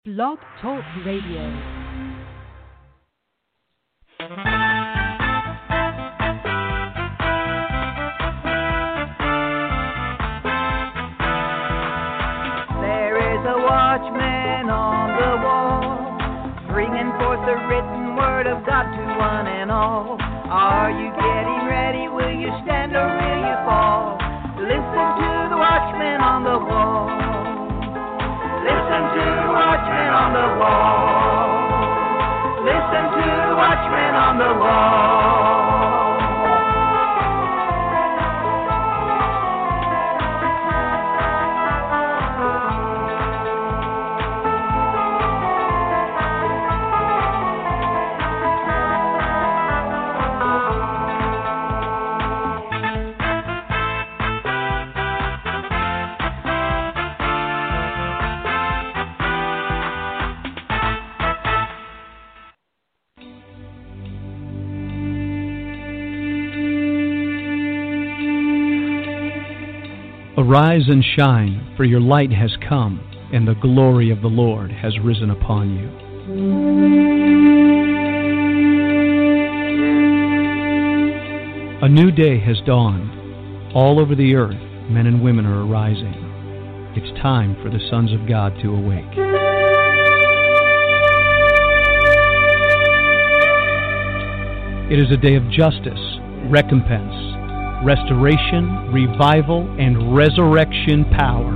Blog Talk Radio. Watchman on the wall, bringing forth the written word of God to one and all. Are you getting ready? Will you stand or will you fall? Listen to the watchman on the wall. Listen to the watchman on the wall. Listen to the watchman on the wall. Arise and shine, for your light has come, and the glory of the Lord has risen upon you. A new day has dawned. All over the earth, men and women are arising. It's time for the sons of God to awake. It is a day of justice, recompense, restoration, revival, and resurrection power.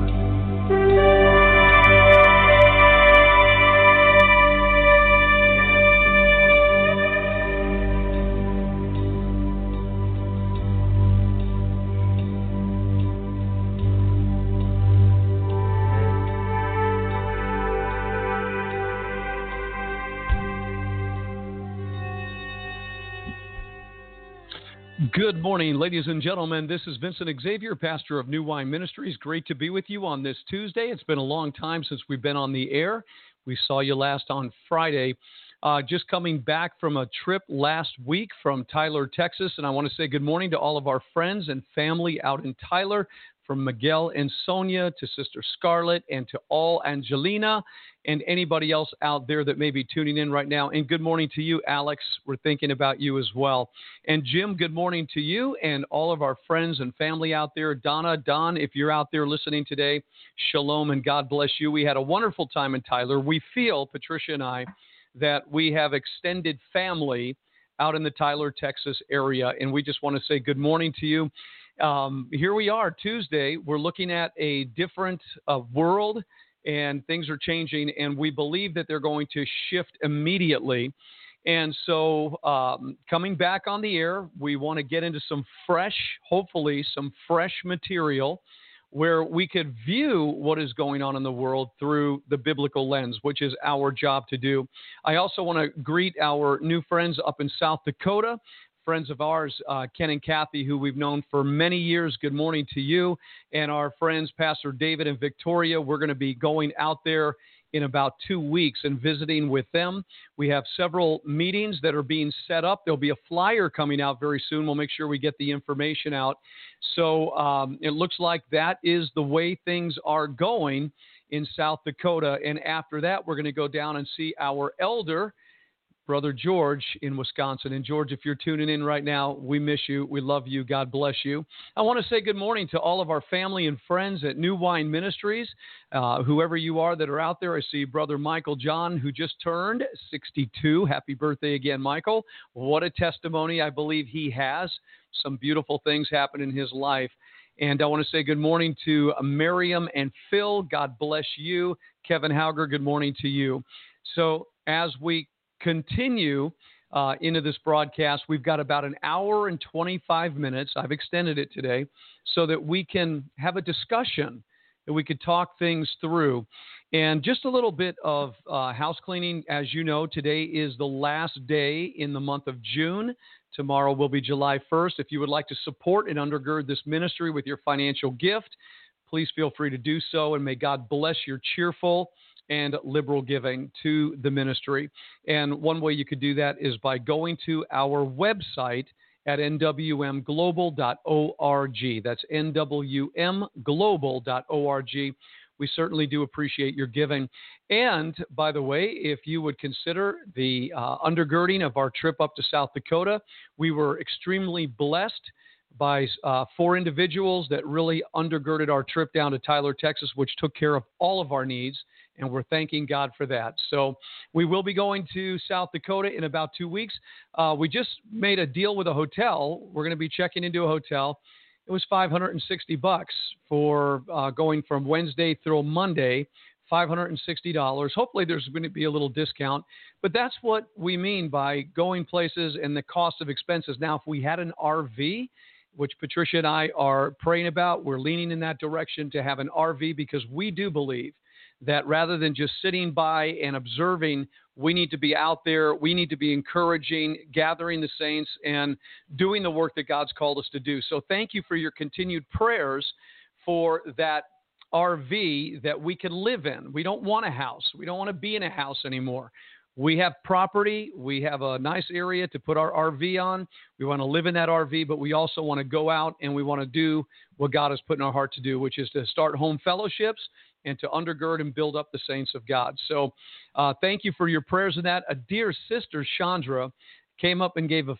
Good morning, ladies and gentlemen. This is Vincent Xavier, pastor of New Wine Ministries. Great to be with you on this Tuesday. It's been a long time since we've been on the air. We saw you last on Friday. Just coming back from a trip last week from Tyler, Texas, and I want to say good morning to all of our friends and family out in Tyler, from Miguel and Sonia to Sister Scarlett and to all Angelina and anybody else out there that may be tuning in right now. And good morning to you, Alex. We're thinking about you as well. And Jim, good morning to you and all of our friends and family out there. Donna, Don, if you're out there listening today, shalom and God bless you. We had a wonderful time in Tyler. We feel, Patricia and I, that we have extended family out in the Tyler, Texas area. And we just want to say good morning to you. Here we are, Tuesday. We're looking at a different world, and things are changing, and we believe that they're going to shift immediately. And so coming back on the air, we want to get into some fresh, hopefully some fresh material where we could view what is going on in the world through the biblical lens, which is our job to do. I also want to greet our new friends up in South Dakota, friends of ours, Ken and Kathy, who we've known for many years. Good morning to you. And our friends, Pastor David and Victoria, we're going to be going out there in about 2 weeks and visiting with them. We have several meetings that are being set up. There'll be a flyer coming out very soon. We'll make sure we get the information out. So it looks like that is the way things are going in South Dakota. And after that, we're going to go down and see our elder, Brother George in Wisconsin. And George, if you're tuning in right now, we miss you. We love you. God bless you. I want to say good morning to all of our family and friends at New Wine Ministries. Whoever you are that are out there, I see Brother Michael John, who just turned 62. Happy birthday again, Michael. What a testimony I believe he has. Some beautiful things happen in his life. And I want to say good morning to Miriam and Phil. God bless you. Kevin Hauger, good morning to you. So as we continue into this broadcast, we've got about an hour and 25 minutes. I've extended it today so that we can have a discussion, that we could talk things through. And just a little bit of house cleaning. As you know, today is the last day in the month of June. Tomorrow will be July 1st. If you would like to support and undergird this ministry with your financial gift, please feel free to do so, and may God bless your cheerful and liberal giving to the ministry. And one way you could do that is by going to our website at nwmglobal.org. That's nwmglobal.org, we certainly do appreciate your giving. And, by the way, if you would consider the undergirding of our trip up to South Dakota, we were extremely blessed by 4 individuals that really undergirded our trip down to Tyler, Texas, which took care of all of our needs, and we're thanking God for that. So we will be going to South Dakota in about 2 weeks. We just made a deal with a hotel. We're going to be checking into a hotel. It was $560 for going from Wednesday through Monday, $560. Hopefully there's going to be a little discount, but that's what we mean by going places and the cost of expenses. Now, if we had an RV, which Patricia and I are praying about, we're leaning in that direction to have an RV, because we do believe that rather than just sitting by and observing, we need to be out there. We need to be encouraging, gathering the saints, and doing the work that God's called us to do. So thank you for your continued prayers for that RV that we can live in. We don't want a house. We don't want to be in a house anymore. We have property. We have a nice area to put our RV on. We want to live in that RV, but we also want to go out and we want to do what God has put in our heart to do, which is to start home fellowships and to undergird and build up the saints of God. So thank you for your prayers in that. A dear sister, Chandra, came up and gave a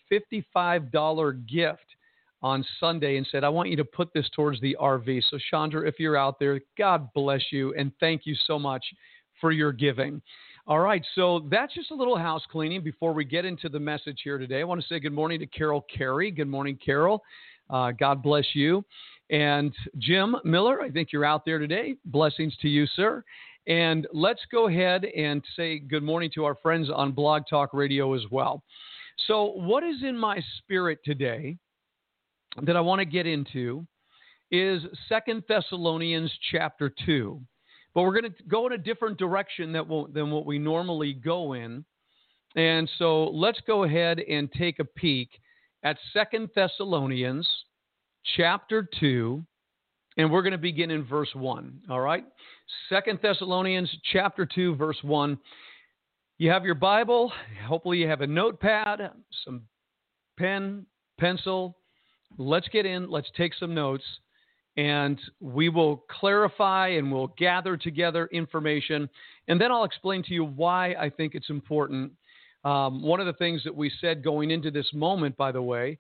$55 gift on Sunday and said, I want you to put this towards the RV. So Chandra, if you're out there, God bless you, and thank you so much for your giving. All right, so that's just a little house cleaning before we get into the message here today. I want to say good morning to Carol Carey. Good morning, Carol. God bless you. And Jim Miller, I think you're out there today. Blessings to you, sir. And let's go ahead and say good morning to our friends on Blog Talk Radio as well. So what is in my spirit today that I want to get into is 2 Thessalonians chapter 2. But we're going to go in a different direction than what we normally go in. And so let's go ahead and take a peek at 2 Thessalonians chapter 2, and we're going to begin in verse 1. All right? 2 Thessalonians chapter 2, verse 1. You have your Bible. Hopefully you have a notepad, some pen, pencil. Let's get in. Let's take some notes. And we will clarify and we'll gather together information. And then I'll explain to you why I think it's important. One of the things that we said going into this moment, by the way,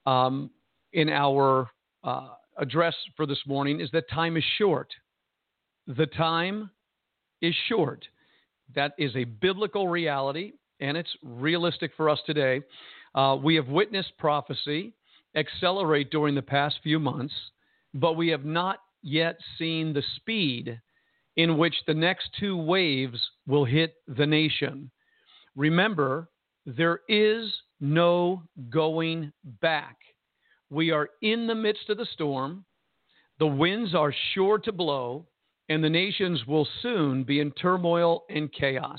in our address for this morning is that time is short. The time is short. That is a biblical reality, and it's realistic for us today. We have witnessed prophecy accelerate during the past few months, but we have not yet seen the speed in which the next 2 waves will hit the nation. Remember, there is no going back. We are in the midst of the storm. The winds are sure to blow, and the nations will soon be in turmoil and chaos.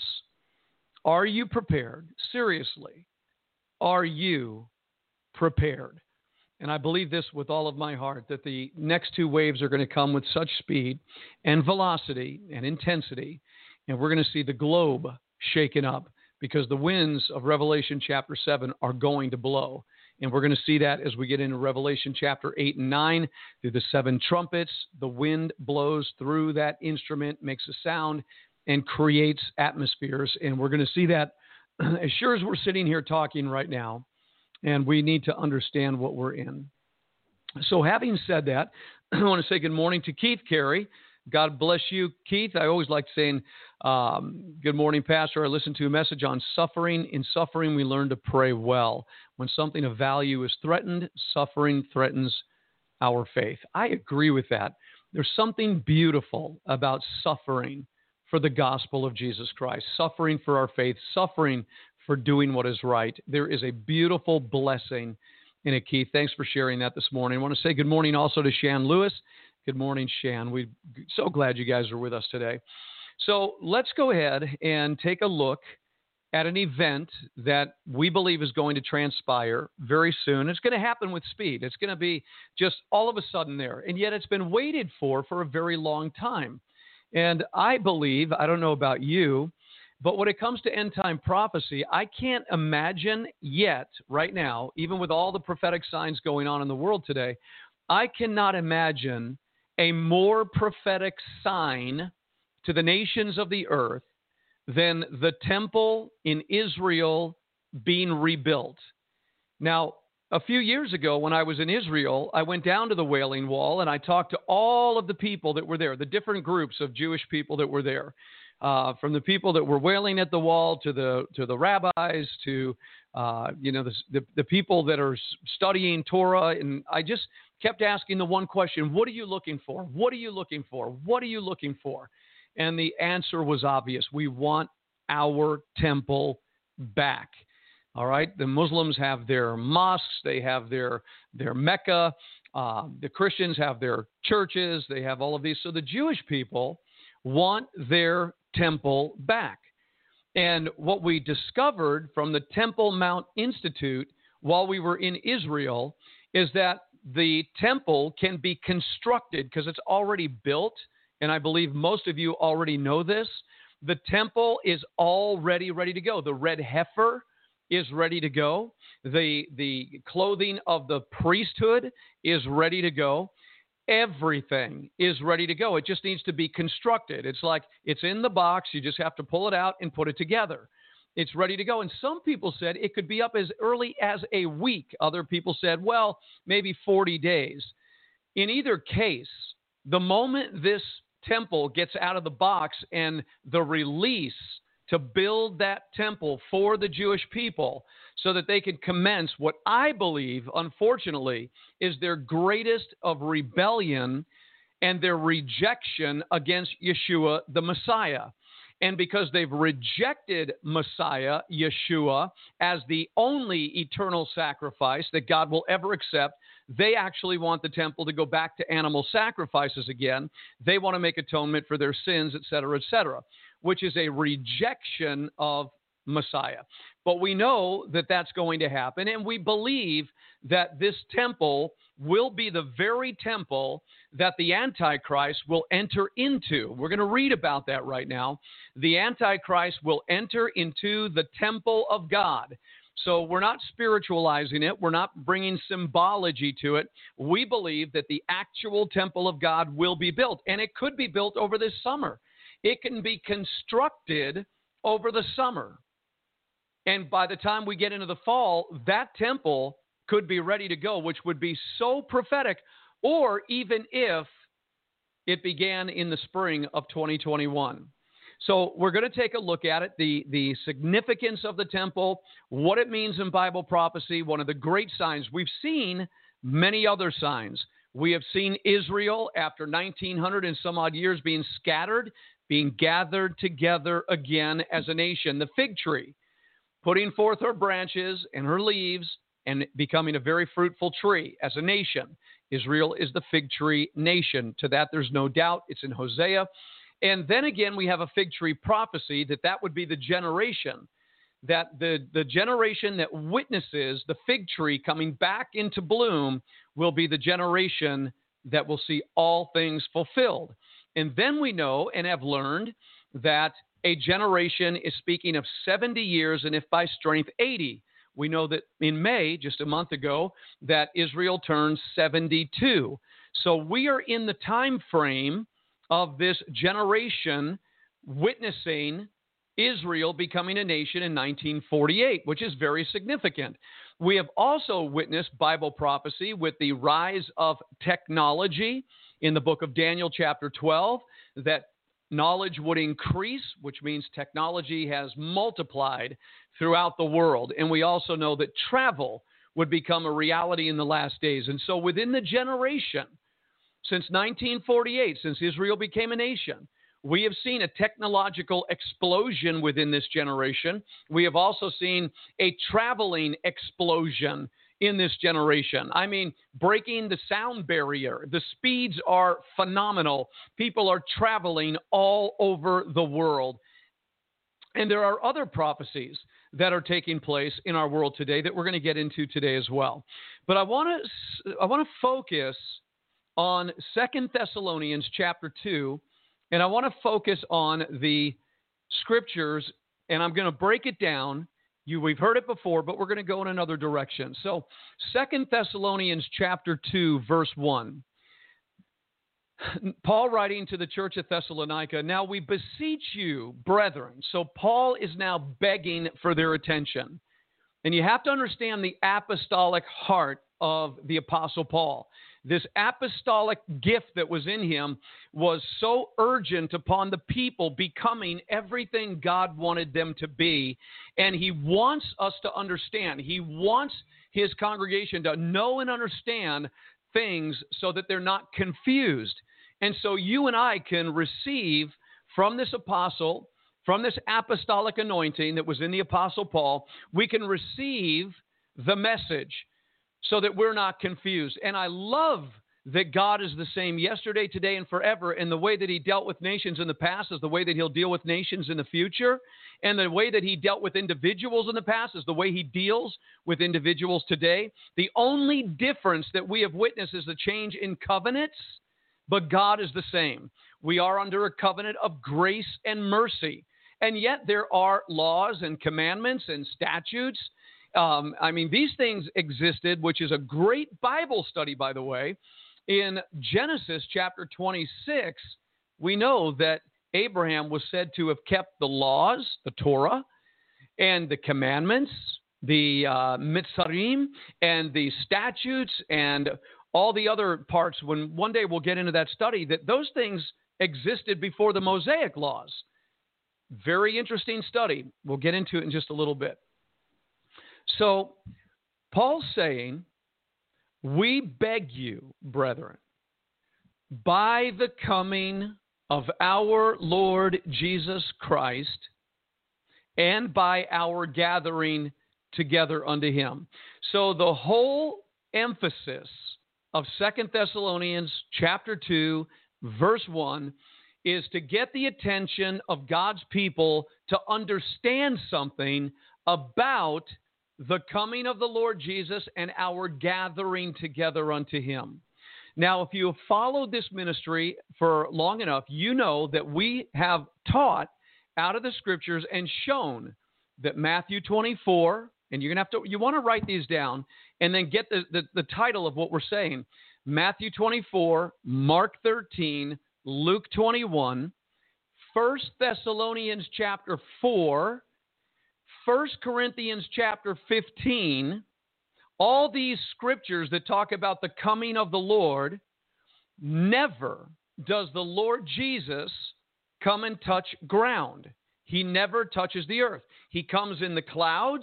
Are you prepared? Seriously, are you prepared? And I believe this with all of my heart, that the next 2 waves are going to come with such speed and velocity and intensity, and we're going to see the globe shaken up because the winds of Revelation chapter 7 are going to blow. And we're going to see that as we get into Revelation chapter 8 and 9, through the 7 trumpets. The wind blows through that instrument, makes a sound, and creates atmospheres. And we're going to see that as sure as we're sitting here talking right now. And we need to understand what we're in. So having said that, I want to say good morning to Keith Carey. God bless you, Keith. I always like saying, good morning, Pastor. I listened to a message on suffering. In suffering, we learn to pray well. When something of value is threatened, suffering threatens our faith. I agree with that. There's something beautiful about suffering for the gospel of Jesus Christ, suffering for our faith, suffering for doing what is right. There is a beautiful blessing in it, Keith. Thanks for sharing that this morning. I want to say good morning also to Shan Lewis. Good morning, Shan. We're so glad you guys are with us today. So let's go ahead and take a look at an event that we believe is going to transpire very soon. It's going to happen with speed. It's going to be just all of a sudden there. And yet it's been waited for a very long time. And I believe, I don't know about you, but when it comes to end-time prophecy, I can't imagine yet, right now, even with all the prophetic signs going on in the world today, I cannot imagine a more prophetic sign to the nations of the earth than the temple in Israel being rebuilt. Now, a few years ago when I was in Israel, I went down to the Wailing Wall and I talked to all of the people that were there, the different groups of Jewish people that were there, from the people that were wailing at the wall to the rabbis to the people that are studying Torah. And I just kept asking the one question: what are you looking for? What are you looking for? What are you looking for? And the answer was obvious. We want our temple back. All right. The Muslims have their mosques. They have their Mecca. The Christians have their churches. They have all of these. So the Jewish people want their temple back. And what we discovered from the Temple Mount Institute while we were in Israel is that the temple can be constructed because it's already built. And I believe most of you already know this. The temple is already ready to go. The red heifer is ready to go. The clothing of the priesthood is ready to go. Everything is ready to go. It just needs to be constructed. It's like it's in the box. You just have to pull it out and put it together. It's ready to go. And some people said it could be up as early as a week. Other people said, well, maybe 40 days. In either case, the moment this temple gets out of the box and the release to build that temple for the Jewish people so that they could commence what I believe, unfortunately, is their greatest of rebellion and their rejection against Yeshua, the Messiah. And because they've rejected Messiah, Yeshua, as the only eternal sacrifice that God will ever accept, they actually want the temple to go back to animal sacrifices again. They want to make atonement for their sins, et cetera, which is a rejection of Messiah. But we know that that's going to happen, and we believe that this temple will be the very temple that the Antichrist will enter into. We're going to read about that right now. The Antichrist will enter into the temple of God. So we're not spiritualizing it. We're not bringing symbology to it. We believe that the actual temple of God will be built, and it could be built over this summer. It can be constructed over the summer. And by the time we get into the fall, that temple could be ready to go, which would be so prophetic, or even if it began in the spring of 2021. So we're going to take a look at it, the significance of the temple, what it means in Bible prophecy, one of the great signs. We've seen many other signs. We have seen Israel, after 1900 and some odd years being scattered, being gathered together again as a nation. The fig tree, putting forth her branches and her leaves and becoming a very fruitful tree as a nation. Israel is the fig tree nation. To that, there's no doubt. It's in Hosea. And then again, we have a fig tree prophecy that would be the generation, that the generation that witnesses the fig tree coming back into bloom will be the generation that will see all things fulfilled. And then we know and have learned that a generation is speaking of 70 years, and if by strength, 80. We know that in May, just a month ago, that Israel turned 72. So we are in the time frame of this generation witnessing Israel becoming a nation in 1948, which is very significant. We have also witnessed Bible prophecy with the rise of technology in the book of Daniel chapter 12, that knowledge would increase, which means technology has multiplied throughout the world. And we also know that travel would become a reality in the last days. And so within the generation, since 1948, since Israel became a nation, we have seen a technological explosion within this generation. We have also seen a traveling explosion in this generation. I mean, breaking the sound barrier. The speeds are phenomenal. People are traveling all over the world. And there are other prophecies that are taking place in our world today that we're going to get into today as well. But I want to focus on 2 Thessalonians chapter 2, and I want to focus on the scriptures, and I'm going to break it down. We've heard it before, but we're going to go in another direction. So 2 Thessalonians chapter 2, verse 1. Paul writing to the church at Thessalonica, now we beseech you, brethren. So Paul is now begging for their attention. And you have to understand the apostolic heart of the Apostle Paul. This apostolic gift that was in him was so urgent upon the people becoming everything God wanted them to be. And he wants us to understand. He wants his congregation to know and understand things so that they're not confused. And so you and I can receive from this apostle, from this apostolic anointing that was in the Apostle Paul, we can receive the message so that we're not confused. And I love that God is the same yesterday, today, and forever. And the way that he dealt with nations in the past is the way that he'll deal with nations in the future. And the way that he dealt with individuals in the past is the way he deals with individuals today. The only difference that we have witnessed is the change in covenants, but God is the same. We are under a covenant of grace and mercy. And yet there are laws and commandments and statutes. These things existed, which is a great Bible study, by the way. In Genesis chapter 26, we know that Abraham was said to have kept the laws, the Torah, and the commandments, the Mitzarim, and the statutes, and all the other parts. When one day we'll get into that study, that those things existed before the Mosaic laws. Very interesting study. We'll get into it in just a little bit. So Paul's saying, we beg you, brethren, by the coming of our Lord Jesus Christ and by our gathering together unto him. So the whole emphasis of 2 Thessalonians chapter 2, verse 1, is to get the attention of God's people to understand something about the coming of the Lord Jesus and our gathering together unto him. Now, if you have followed this ministry for long enough, you know that we have taught out of the scriptures and shown that Matthew 24, and you're going to have to, you want to write these down and then get the title of what we're saying. Matthew 24, Mark 13, Luke 21, 1 Thessalonians chapter 4, 1 Corinthians chapter 15, all these scriptures that talk about the coming of the Lord, never does the Lord Jesus come and touch ground. He never touches the earth. He comes in the clouds,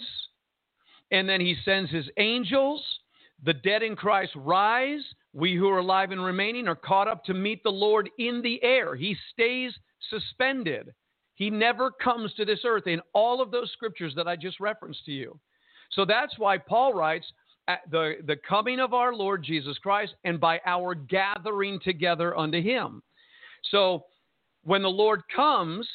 and then he sends his angels. The dead in Christ rise. We who are alive and remaining are caught up to meet the Lord in the air. He stays suspended. He never comes to this earth in all of those scriptures that I just referenced to you. So that's why Paul writes, at the coming of our Lord Jesus Christ and by our gathering together unto him. So when the Lord comes,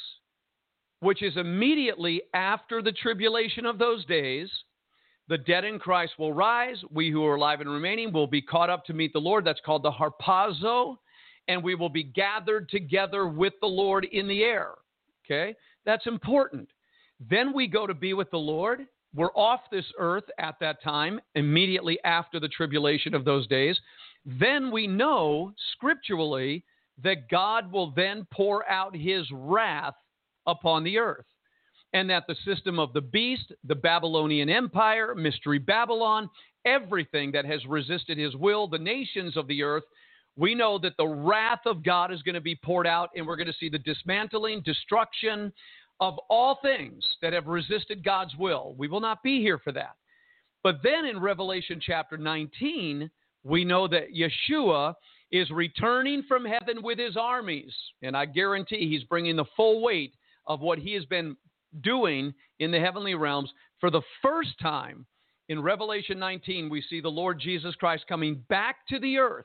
which is immediately after the tribulation of those days, the dead in Christ will rise. We who are alive and remaining will be caught up to meet the Lord. That's called the harpazo. And we will be gathered together with the Lord in the air. Okay? That's important. Then we go to be with the Lord. We're off this earth at that time, immediately after the tribulation of those days. Then we know scripturally that God will then pour out his wrath upon the earth. And that the system of the beast, the Babylonian Empire, Mystery Babylon, everything that has resisted his will, the nations of the earth, we know that the wrath of God is going to be poured out, and we're going to see the dismantling, destruction of all things that have resisted God's will. We will not be here for that. But then in Revelation chapter 19, we know that Yeshua is returning from heaven with his armies. And I guarantee he's bringing the full weight of what he has been doing in the heavenly realms. For the first time in Revelation 19, we see the Lord Jesus Christ coming back to the earth,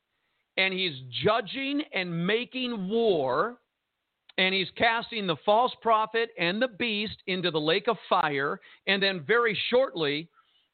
and he's judging and making war, and he's casting the false prophet and the beast into the lake of fire. And then very shortly,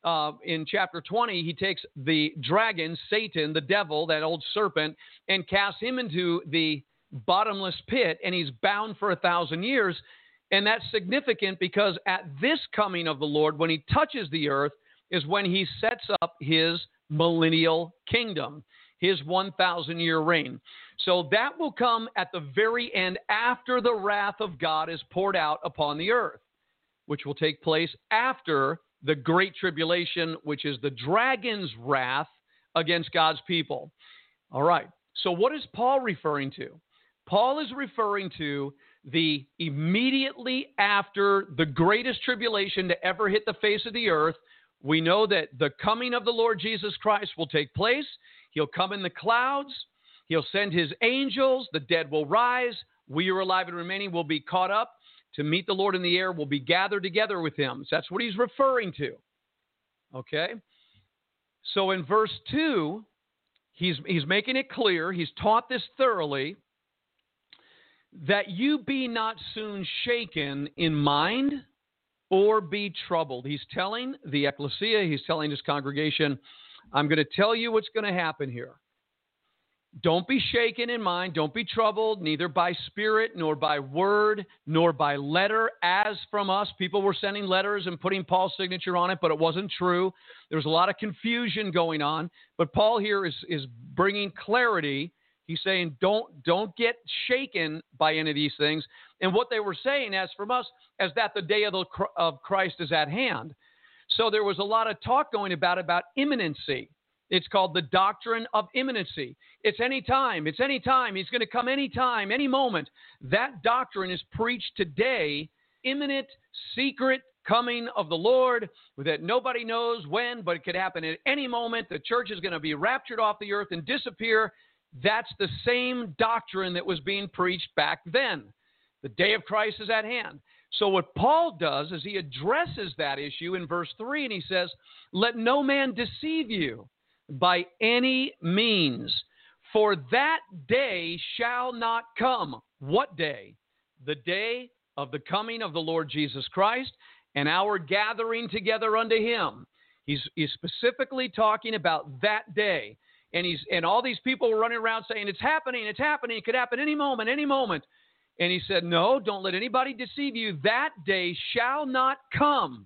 in chapter 20, he takes the dragon, Satan, the devil, that old serpent, and casts him into the bottomless pit, and he's bound for 1,000 years. And that's significant because at this coming of the Lord, when he touches the earth, is when he sets up his millennial kingdom. his 1,000-year reign. So that will come at the very end after the wrath of God is poured out upon the earth, which will take place after the Great Tribulation, which is the dragon's wrath against God's people. All right. So what is Paul referring to? Paul is referring to the immediately after the greatest tribulation to ever hit the face of the earth. We know that the coming of the Lord Jesus Christ will take place. He'll come in the clouds. He'll send his angels. The dead will rise. We who are alive and remaining will be caught up to meet the Lord in the air, will be gathered together with him. So that's what he's referring to. Okay? So in verse 2, he's making it clear, he's taught this thoroughly, that you be not soon shaken in mind or be troubled. He's telling the ecclesia, he's telling his congregation, I'm going to tell you what's going to happen here. Don't be shaken in mind, don't be troubled, neither by spirit, nor by word, nor by letter, as from us. People were sending letters and putting Paul's signature on it, but it wasn't true. There was a lot of confusion going on. But Paul here is bringing clarity. He's saying, don't get shaken by any of these things. And what they were saying, as from us, as that the day of Christ is at hand. So there was a lot of talk going about imminency. It's called the doctrine of imminency. It's any time. It's any time. He's going to come any time, any moment. That doctrine is preached today, imminent, secret coming of the Lord, that nobody knows when, but it could happen at any moment. The church is going to be raptured off the earth and disappear. That's the same doctrine that was being preached back then. The day of Christ is at hand. So what Paul does is he addresses that issue in verse 3, and he says, let no man deceive you by any means, for that day shall not come. What day? The day of the coming of the Lord Jesus Christ and our gathering together unto him. He's specifically talking about that day. And all these people were running around saying, it's happening, it could happen any moment. And he said, no, don't let anybody deceive you. That day shall not come,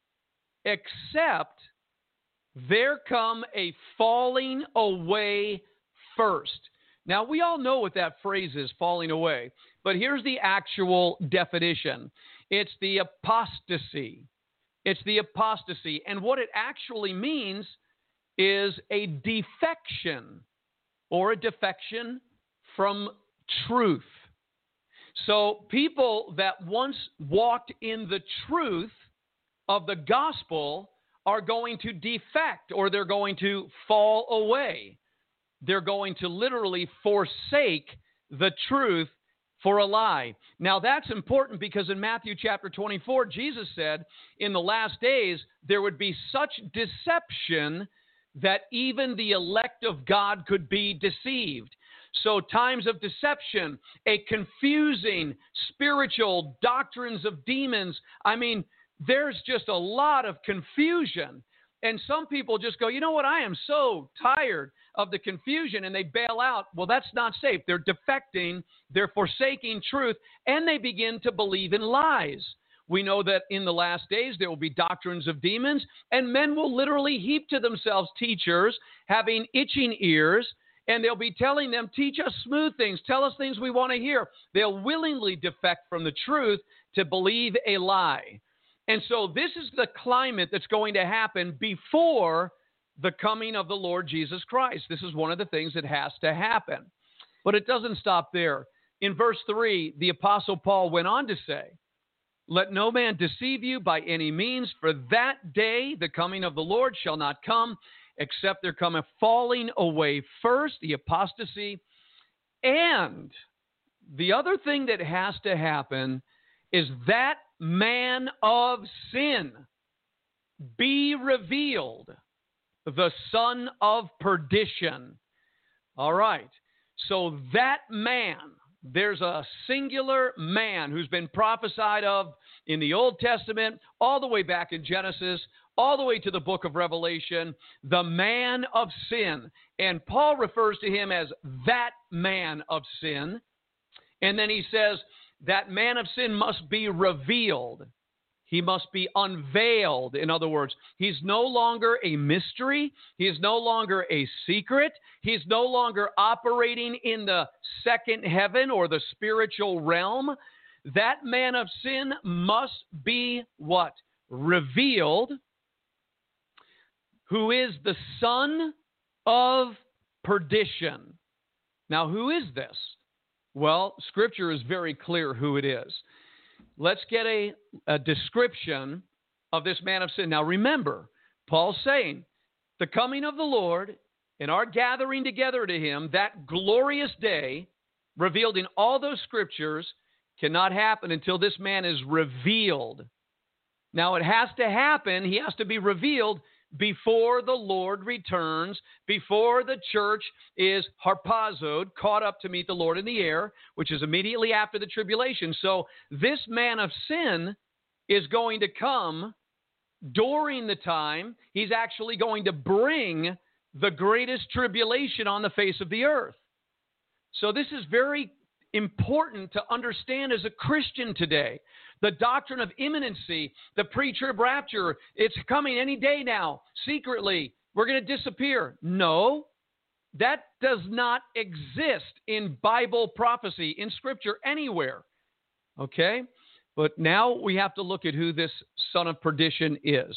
except there come a falling away first. Now, we all know what that phrase is, falling away. But here's the actual definition. It's the apostasy. It's the apostasy. And what it actually means is a defection or a defection from truth. So people that once walked in the truth of the gospel are going to defect, or they're going to fall away. They're going to literally forsake the truth for a lie. Now that's important because in Matthew chapter 24, Jesus said in the last days there would be such deception that even the elect of God could be deceived. So times of deception, a confusing spiritual doctrines of demons. I mean, there's just a lot of confusion. And some people just go, you know what, I am so tired of the confusion, and they bail out. Well, that's not safe. They're defecting, they're forsaking truth, and they begin to believe in lies. We know that in the last days there will be doctrines of demons, and men will literally heap to themselves teachers having itching ears, and they'll be telling them, teach us smooth things, tell us things we want to hear. They'll willingly defect from the truth to believe a lie. And so this is the climate that's going to happen before the coming of the Lord Jesus Christ. This is one of the things that has to happen. But it doesn't stop there. In verse 3, the Apostle Paul went on to say, let no man deceive you by any means, for that day, the coming of the Lord, shall not come, except there come a falling away first, the apostasy. And the other thing that has to happen is that man of sin be revealed, the son of perdition. All right. So that man, there's a singular man who's been prophesied of in the Old Testament, all the way back in Genesis, all the way to the book of Revelation, the man of sin. And Paul refers to him as that man of sin. And then he says, that man of sin must be revealed. He must be unveiled. In other words, he's no longer a mystery. He is no longer a secret. He's no longer operating in the second heaven or the spiritual realm. That man of sin must be what? Revealed, who is the son of perdition. Now, who is this? Well, Scripture is very clear who it is. Let's get a description of this man of sin. Now, remember, Paul's saying, the coming of the Lord and our gathering together to him, that glorious day, revealed in all those Scriptures, cannot happen until this man is revealed. Now, it has to happen. He has to be revealed before the Lord returns, before the church is harpazoed, caught up to meet the Lord in the air, which is immediately after the tribulation. So this man of sin is going to come during the time he's actually going to bring the greatest tribulation on the face of the earth. So this is very important to understand as a Christian today. The doctrine of imminency, the pre-trib rapture, it's coming any day now, secretly. We're going to disappear. No, that does not exist in Bible prophecy, in Scripture, anywhere. Okay? But now we have to look at who this son of perdition is.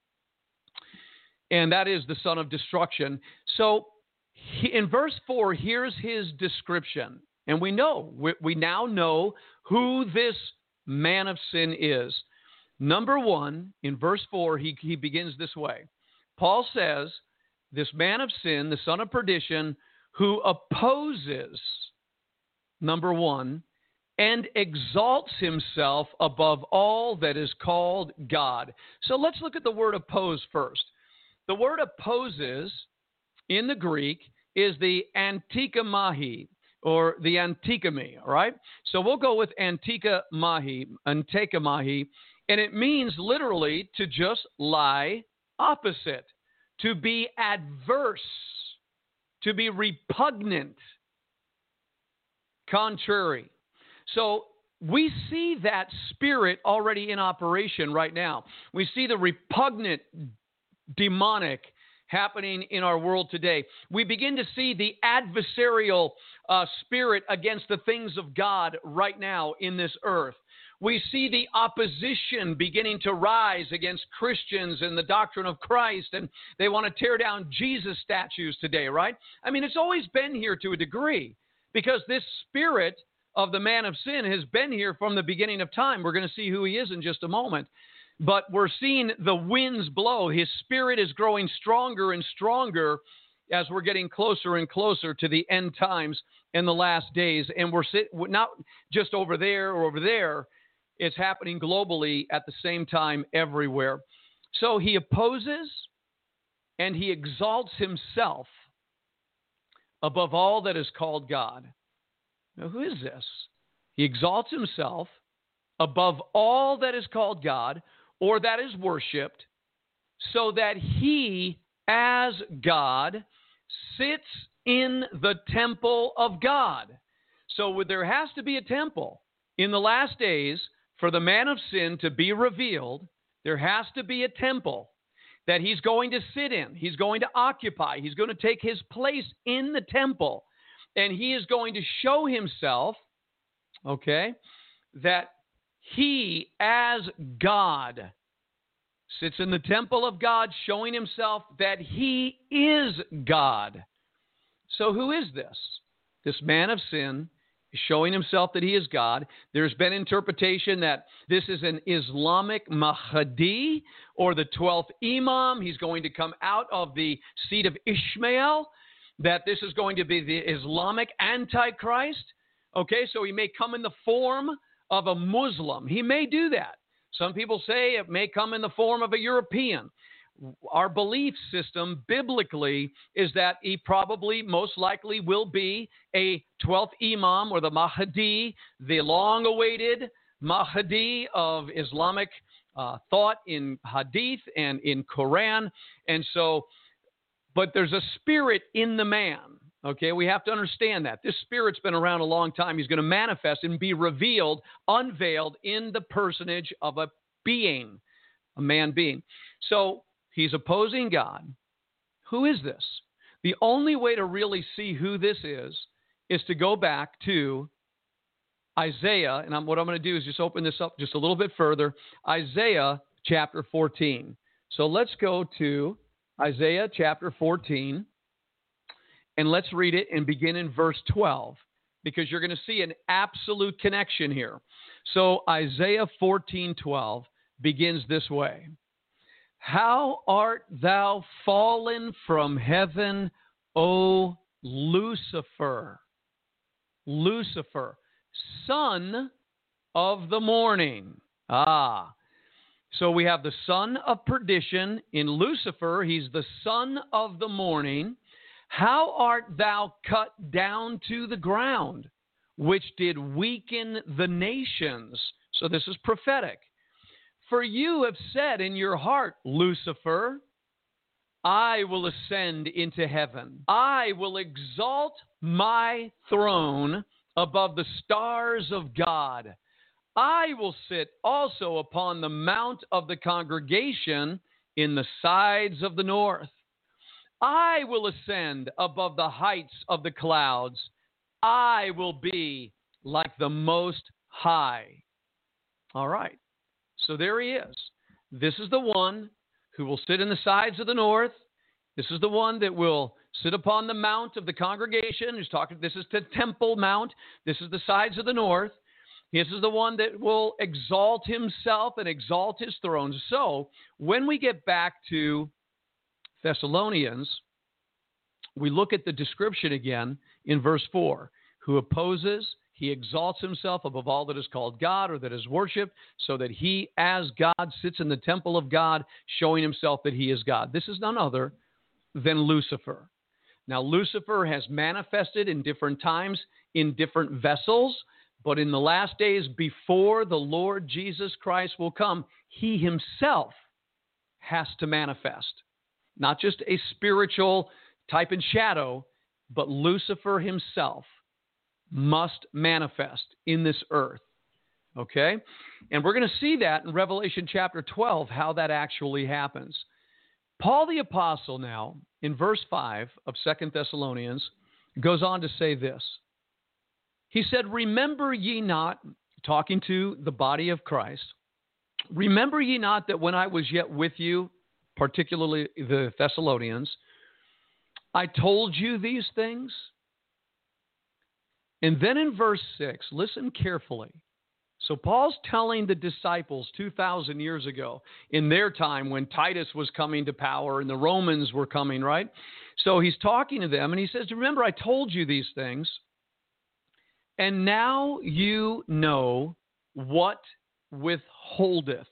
And that is the son of destruction. So in verse 4, here's his description. And we now know who this man of sin is. Number one, in verse 4, he begins this way. Paul says, this man of sin, the son of perdition, who opposes, number one, and exalts himself above all that is called God. So let's look at the word oppose first. The word opposes in the Greek is the antikamahi, or the antikame, all right? So we'll go with antikamahi, and it means literally to just lie opposite, to be adverse, to be repugnant, contrary. So we see that spirit already in operation right now. We see the repugnant, demonic happening in our world today. We begin to see the adversarial spirit against the things of God right now in this earth. We see the opposition beginning to rise against Christians and the doctrine of Christ, and they want to tear down Jesus statues today, right? I mean, it's always been here to a degree, because this spirit of the man of sin has been here from the beginning of time. We're going to see who he is in just a moment. But we're seeing the winds blow. His spirit is growing stronger and stronger as we're getting closer and closer to the end times and the last days. And we're not just over there or over there. It's happening globally at the same time everywhere. So he opposes and he exalts himself above all that is called God. Now, who is this? He exalts himself above all that is called God, or that is worshipped, so that he, as God, sits in the temple of God. So there has to be a temple in the last days for the man of sin to be revealed. There has to be a temple that he's going to sit in. He's going to occupy. He's going to take his place in the temple. And he is going to show himself, that he, as God, sits in the temple of God, showing himself that he is God. So who is this? This man of sin is showing himself that he is God. There's been interpretation that this is an Islamic Mahdi, or the 12th Imam. He's going to come out of the seed of Ishmael, that this is going to be the Islamic Antichrist. So he may come in the form of a Muslim. He may do that. Some people say it may come in the form of a European. Our belief system biblically is that he probably most likely will be a 12th Imam, or the Mahdi, the long-awaited Mahdi of Islamic thought in Hadith and in Quran. And so, but there's a spirit in the man. We have to understand that. This spirit's been around a long time. He's going to manifest and be revealed, unveiled in the personage of a being, a man being. So he's opposing God. Who is this? The only way to really see who this is to go back to Isaiah, and what I'm going to do is just open this up just a little bit further. Isaiah chapter 14. So let's go to Isaiah chapter 14, and let's read it and begin in verse 12, because you're going to see an absolute connection here. So Isaiah 14:12 begins this way. How art thou fallen from heaven, O Lucifer? Lucifer, son of the morning. So we have the son of perdition in Lucifer. He's the son of the morning. How art thou cut down to the ground, which did weaken the nations? So this is prophetic. For you have said in your heart, Lucifer, I will ascend into heaven. I will exalt my throne above the stars of God. I will sit also upon the mount of the congregation in the sides of the north. I will ascend above the heights of the clouds. I will be like the Most High. All right. So there he is. This is the one who will sit in the sides of the north. This is the one that will sit upon the mount of the congregation. This is the Temple Mount. This is the sides of the north. This is the one that will exalt himself and exalt his throne. So when we get back to Thessalonians, we look at the description again in verse 4. Who opposes, he exalts himself above all that is called God or that is worshipped, so that he, as God, sits in the temple of God, showing himself that he is God. This is none other than Lucifer. Now, Lucifer has manifested in different times in different vessels, but in the last days before the Lord Jesus Christ will come, he himself has to manifest. Not just a spiritual type and shadow, but Lucifer himself must manifest in this earth. Okay? And we're going to see that in Revelation chapter 12, how that actually happens. Paul the Apostle now, in verse 5 of 2 Thessalonians, goes on to say this. He said, remember ye not, talking to the body of Christ, remember ye not that when I was yet with you, particularly the Thessalonians, I told you these things? And then in verse 6, listen carefully. So Paul's telling the disciples 2,000 years ago, in their time when Titus was coming to power and the Romans were coming, right? So he's talking to them and he says, remember, I told you these things, and now you know what withholdeth.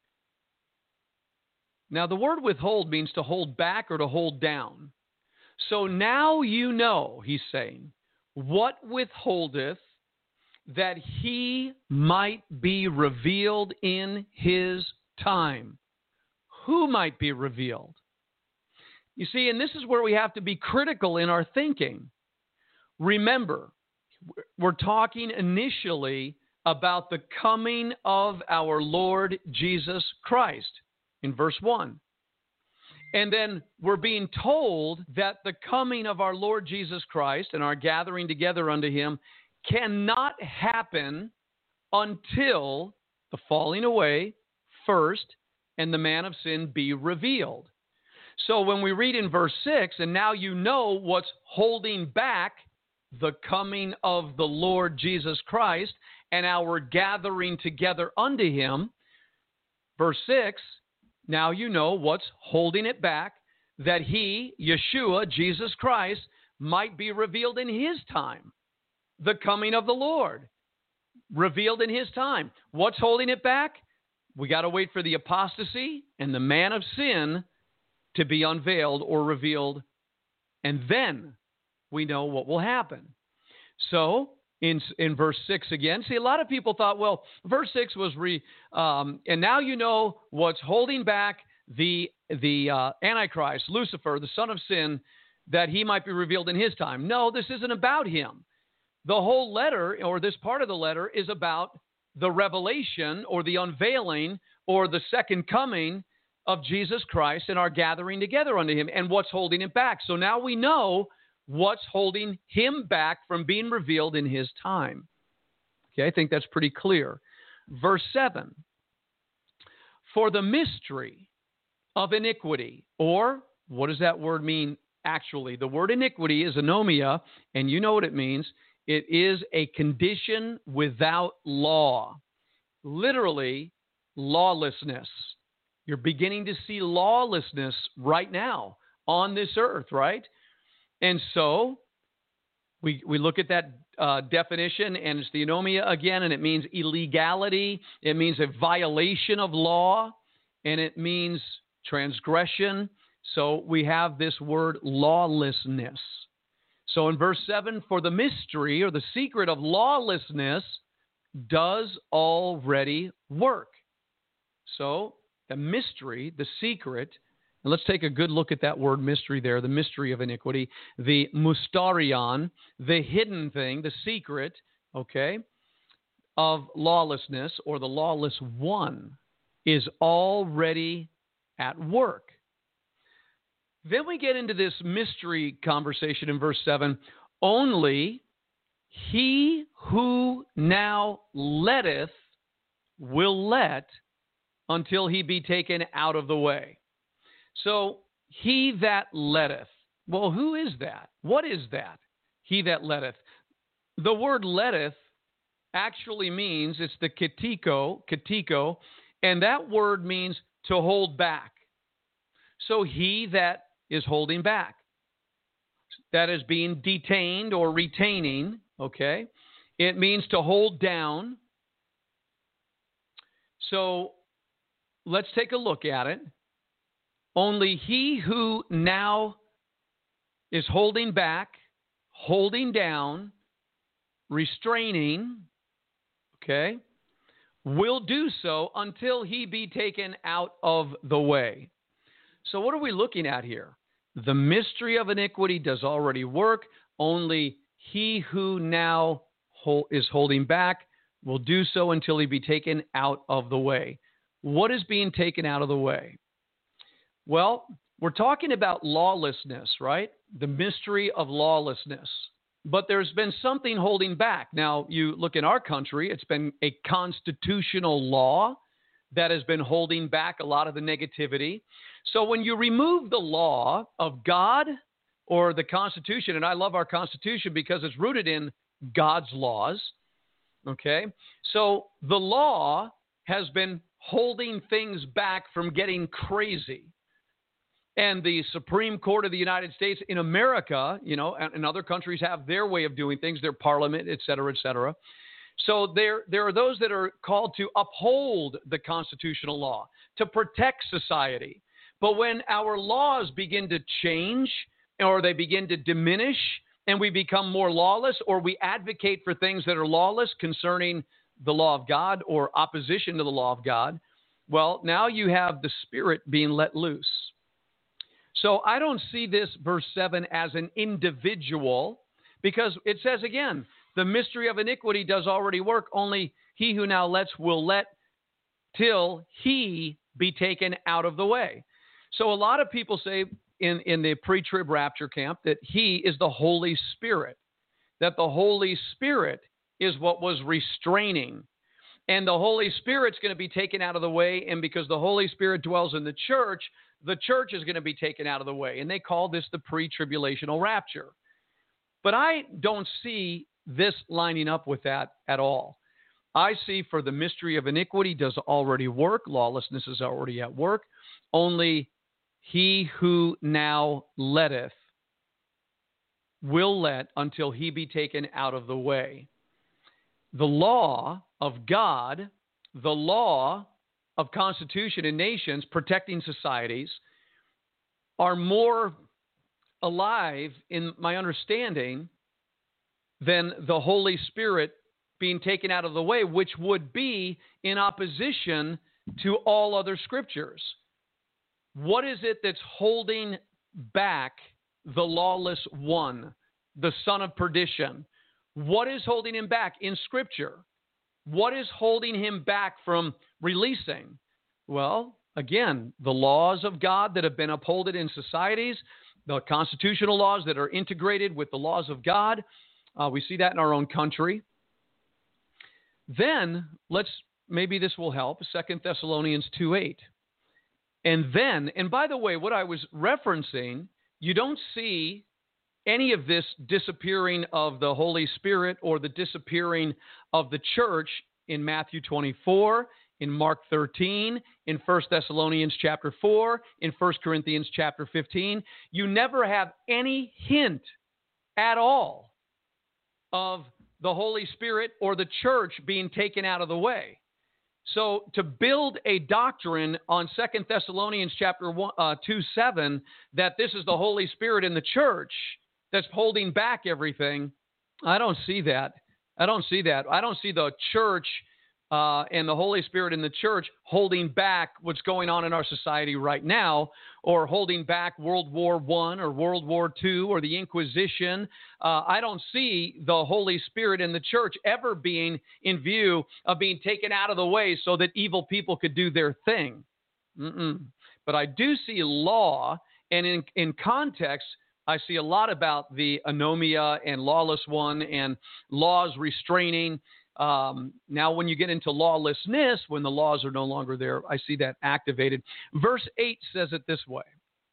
Now, the word withhold means to hold back or to hold down. So now you know, he's saying, what withholdeth, that he might be revealed in his time. Who might be revealed? You see, and this is where we have to be critical in our thinking. Remember, we're talking initially about the coming of our Lord Jesus Christ in verse 1. And then we're being told that the coming of our Lord Jesus Christ and our gathering together unto him cannot happen until the falling away first and the man of sin be revealed. So when we read in verse 6, and now you know what's holding back the coming of the Lord Jesus Christ and our gathering together unto him, verse 6, now you know what's holding it back, that he, Yeshua, Jesus Christ, might be revealed in his time. The coming of the Lord, revealed in his time. What's holding it back? We got to wait for the apostasy and the man of sin to be unveiled or revealed, and then we know what will happen. So in verse 6 again, see, a lot of people thought, well, verse 6 was and now you know what's holding back the Antichrist, Lucifer, the son of sin, that he might be revealed in his time. No, this isn't about him. The whole letter, or this part of the letter, is about the revelation or the unveiling or the second coming of Jesus Christ and our gathering together unto him and what's holding him back. So now we know what's holding him back from being revealed in his time. Okay, I think that's pretty clear. Verse 7, for the mystery of iniquity, or what does that word mean actually? The word iniquity is anomia, and you know what it means. It is a condition without law. Literally, lawlessness. You're beginning to see lawlessness right now on this earth, right? And so we look at that definition, and it's the anomia again, and it means illegality. It means a violation of law, and it means transgression. So we have this word lawlessness. So in verse 7, for the mystery or the secret of lawlessness does already work. So the mystery, the secret, and let's take a good look at that word mystery there, the mystery of iniquity, the mustarion, the hidden thing, the secret, okay, of lawlessness or the lawless one is already at work. Then we get into this mystery conversation in verse 7. Only he who now letteth will let until he be taken out of the way. So he that letteth. Well, who is that? What is that? He that letteth. The word letteth actually means, it's the katiko, and that word means to hold back. So he that is holding back, that is being detained or retaining, okay? It means to hold down. So let's take a look at it. Only he who now is holding back, holding down, restraining, okay, will do so until he be taken out of the way. So what are we looking at here? The mystery of iniquity does already work. Only he who now is holding back will do so until he be taken out of the way. What is being taken out of the way? Well, we're talking about lawlessness, right? The mystery of lawlessness. But there's been something holding back. Now, you look in our country, it's been a constitutional law that has been holding back a lot of the negativity. So when you remove the law of God or the Constitution, and I love our Constitution because it's rooted in God's laws, okay? So the law has been holding things back from getting crazy. And the Supreme Court of the United States in America, you know, and other countries have their way of doing things, their parliament, et cetera, et cetera. So there are those that are called to uphold the constitutional law, to protect society. But when our laws begin to change or they begin to diminish and we become more lawless, or we advocate for things that are lawless concerning the law of God or opposition to the law of God, well, now you have the Spirit being let loose. So I don't see this verse 7 as an individual, because it says again, the mystery of iniquity does already work. Only he who now lets will let till he be taken out of the way. So a lot of people say in the pre-trib rapture camp that he is the Holy Spirit, that the Holy Spirit is what was restraining. And the Holy Spirit's going to be taken out of the way. And because the Holy Spirit dwells in the church is going to be taken out of the way. And they call this the pre-tribulational rapture. But I don't see this lining up with that at all. I see for the mystery of iniquity does already work. Lawlessness is already at work. Only he who now letteth will let until he be taken out of the way. The law of God, the law of constitution and nations protecting societies are more alive in my understanding than the Holy Spirit being taken out of the way, which would be in opposition to all other scriptures. What is it that's holding back the lawless one, the son of perdition? What is holding him back in Scripture? What is holding him back from releasing? Well, again, the laws of God that have been upheld in societies, the constitutional laws that are integrated with the laws of God. We see that in our own country. Then, maybe this will help, 2 Thessalonians 2:8. And by the way, what I was referencing, you don't see any of this disappearing of the Holy Spirit or the disappearing of the church in Matthew 24, in Mark 13, in 1 Thessalonians chapter 4, in 1 Corinthians chapter 15. You never have any hint at all of the Holy Spirit or the church being taken out of the way. So to build a doctrine on 2 Thessalonians chapter 2:7 that this is the Holy Spirit in the church that's holding back everything, I don't see that. I don't see the church and the Holy Spirit in the church holding back what's going on in our society right now, or holding back World War I or World War II or the Inquisition. I don't see the Holy Spirit in the church ever being in view of being taken out of the way so that evil people could do their thing. But I do see law, and in context, I see a lot about the anomia and lawless one and laws restraining. Now, when you get into lawlessness, when the laws are no longer there, I see that activated. Verse 8 says it this way.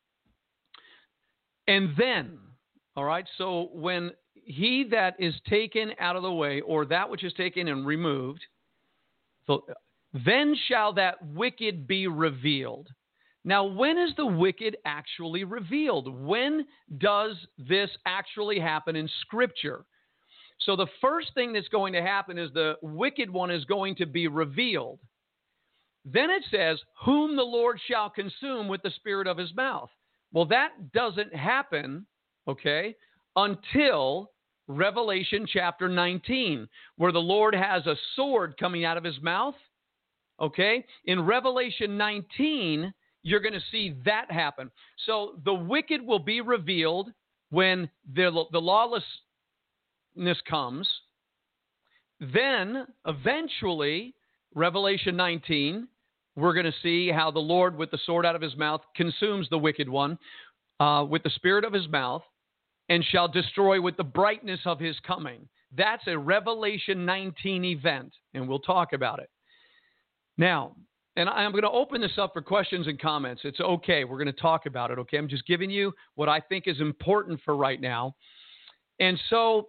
And then, all right, so when he that is taken out of the way, or that which is taken and removed, so then shall that wicked be revealed. Now, when is the wicked actually revealed? When does this actually happen in Scripture? So the first thing that's going to happen is the wicked one is going to be revealed. Then it says, whom the Lord shall consume with the spirit of his mouth. Well, that doesn't happen, okay, until Revelation chapter 19, where the Lord has a sword coming out of his mouth, okay? In Revelation 19, you're going to see that happen. So the wicked will be revealed when the lawlessness comes. Then, eventually, Revelation 19, we're going to see how the Lord, with the sword out of his mouth, consumes the wicked one with the spirit of his mouth, and shall destroy with the brightness of his coming. That's a Revelation 19 event, and we'll talk about it. Now, and I'm going to open this up for questions and comments. It's okay. We're going to talk about it, okay? I'm just giving you what I think is important for right now. And so,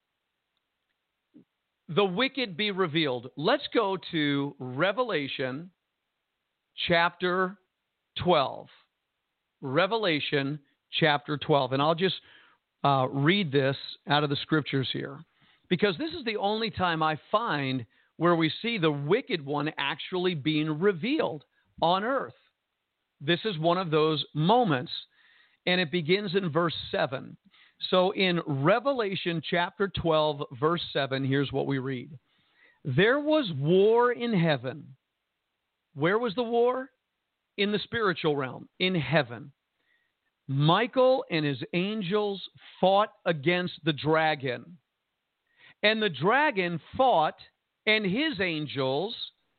the wicked be revealed. Let's go to Revelation chapter 12. Revelation chapter 12. And I'll just read this out of the scriptures here, because this is the only time I find where we see the wicked one actually being revealed on earth. This is one of those moments, and it begins in verse 7. So in Revelation chapter 12, verse 7, here's what we read. There was war in heaven. Where was the war? In the spiritual realm, in heaven. Michael and his angels fought against the dragon. And the dragon fought and his angels.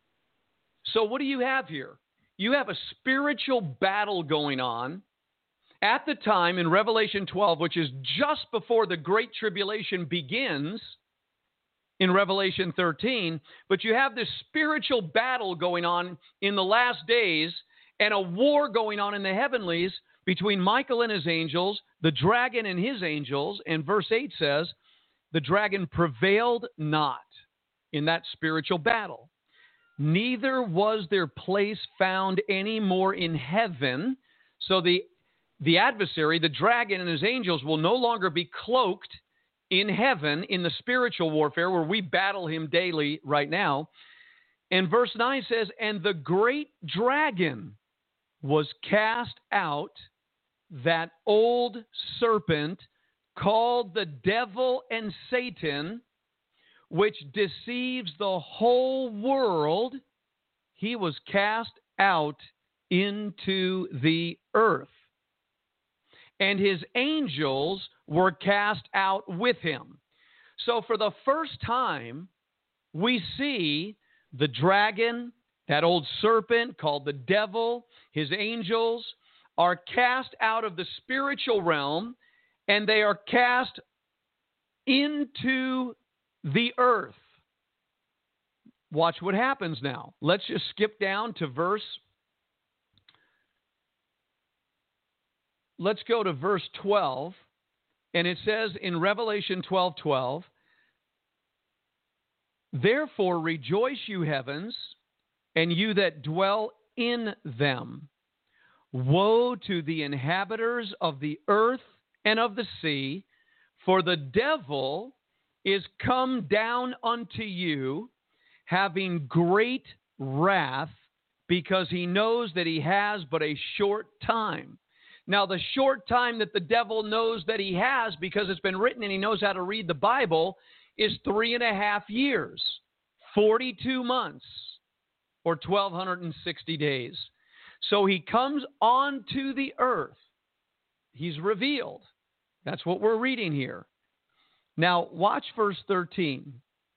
So what do you have here? You have a spiritual battle going on at the time in Revelation 12, which is just before the Great Tribulation begins in Revelation 13. But you have this spiritual battle going on in the last days, and a war going on in the heavenlies between Michael and his angels, the dragon and his angels. And verse 8 says, the dragon prevailed not in that spiritual battle. Neither was their place found any more in heaven. So the adversary, the dragon and his angels, will no longer be cloaked in heaven in the spiritual warfare where we battle him daily right now. And verse 9 says, and the great dragon was cast out, that old serpent called the devil and Satan, which deceives the whole world. He was cast out into the earth, and his angels were cast out with him. So for the first time, we see the dragon, That old serpent called the devil, his angels, are cast out of the spiritual realm, and they are cast into the earth. Watch what happens now. Let's just skip down to let's go to verse 12. And it says in Revelation 12:12, therefore rejoice, you heavens, and you that dwell in them. Woe to the inhabitants of the earth and of the sea, for the devil is come down unto you, having great wrath, because he knows that he has but a short time. Now, the short time that the devil knows that he has, because it's been written and he knows how to read the Bible, is 3.5 years, 42 months, or 1,260 days. So he comes onto the earth. He's revealed. That's what we're reading here. Now, watch verse 13.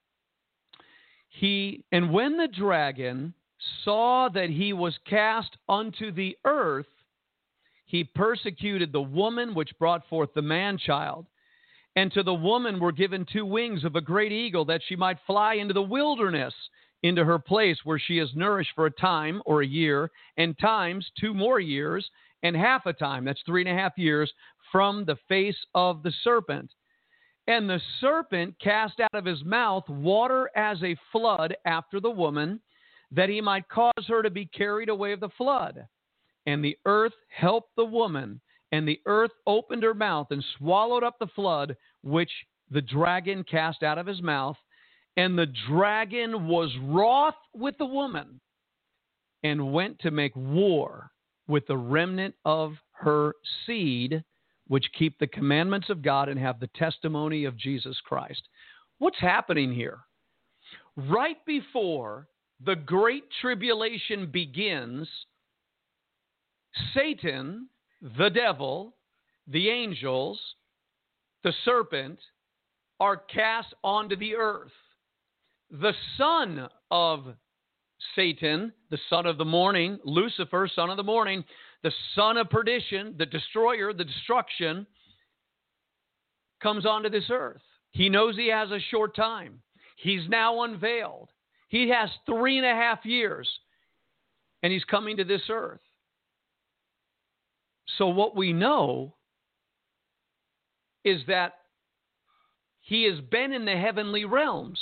And when the dragon saw that he was cast unto the earth, he persecuted the woman which brought forth the man-child. And to the woman were given 2 wings of a great eagle, that she might fly into the wilderness, into her place where she is nourished for a time, or a year, and times 2 more years, and half a time, that's 3.5 years, from the face of the serpent. And the serpent cast out of his mouth water as a flood after the woman, that he might cause her to be carried away of the flood. And the earth helped the woman, and the earth opened her mouth and swallowed up the flood which the dragon cast out of his mouth. And the dragon was wroth with the woman, and went to make war with the remnant of her seed, which keep the commandments of God and have the testimony of Jesus Christ. What's happening here? Right before the Great Tribulation begins, Satan, the devil, the angels, the serpent, are cast onto the earth. The son of Satan, the son of the morning, Lucifer, son of the morning, the son of perdition, the destroyer, the destruction, comes onto this earth. He knows he has a short time. He's now unveiled. He has 3.5 years, and he's coming to this earth. So what we know is that he has been in the heavenly realms,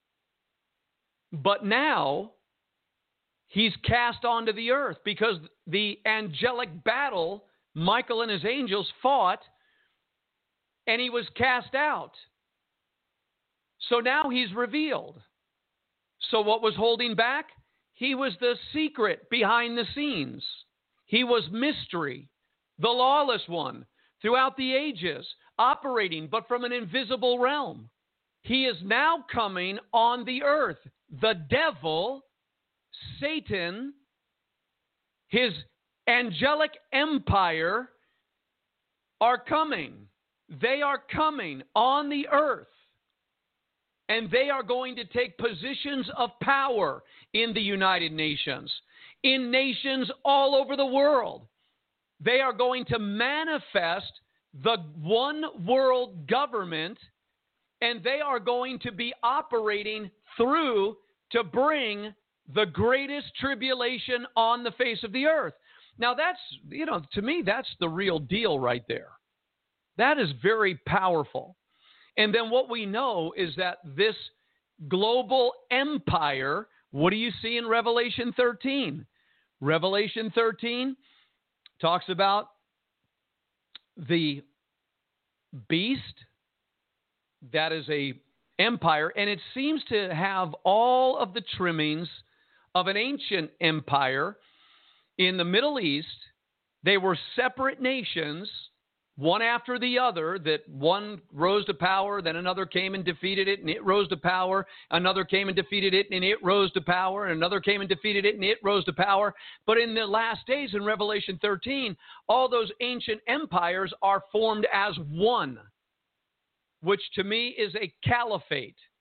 but now he's cast onto the earth, because the angelic battle, Michael and his angels fought, and he was cast out. So now he's revealed. So what was holding back? He was the secret behind the scenes. He was mystery, the lawless one, throughout the ages, operating but from an invisible realm. He is now coming on the earth. The devil, Satan, his angelic empire are coming. They are coming on the earth. And they are going to take positions of power in the United Nations, in nations all over the world. They are going to manifest the one world government, and they are going to be operating through to bring the greatest tribulation on the face of the earth. Now that's, to me, that's the real deal right there. That is very powerful. And then what we know is that this global empire, what do you see in Revelation 13? Revelation 13 talks about the beast that is a empire, and it seems to have all of the trimmings of an ancient empire in the Middle East. They were separate nations, one after the other, that one rose to power, then another came and defeated it, and it rose to power. Another came and defeated it, and it rose to power. And another came and defeated it, and it rose to power. But in the last days, in Revelation 13, all those ancient empires are formed as one, which to me is a caliphate.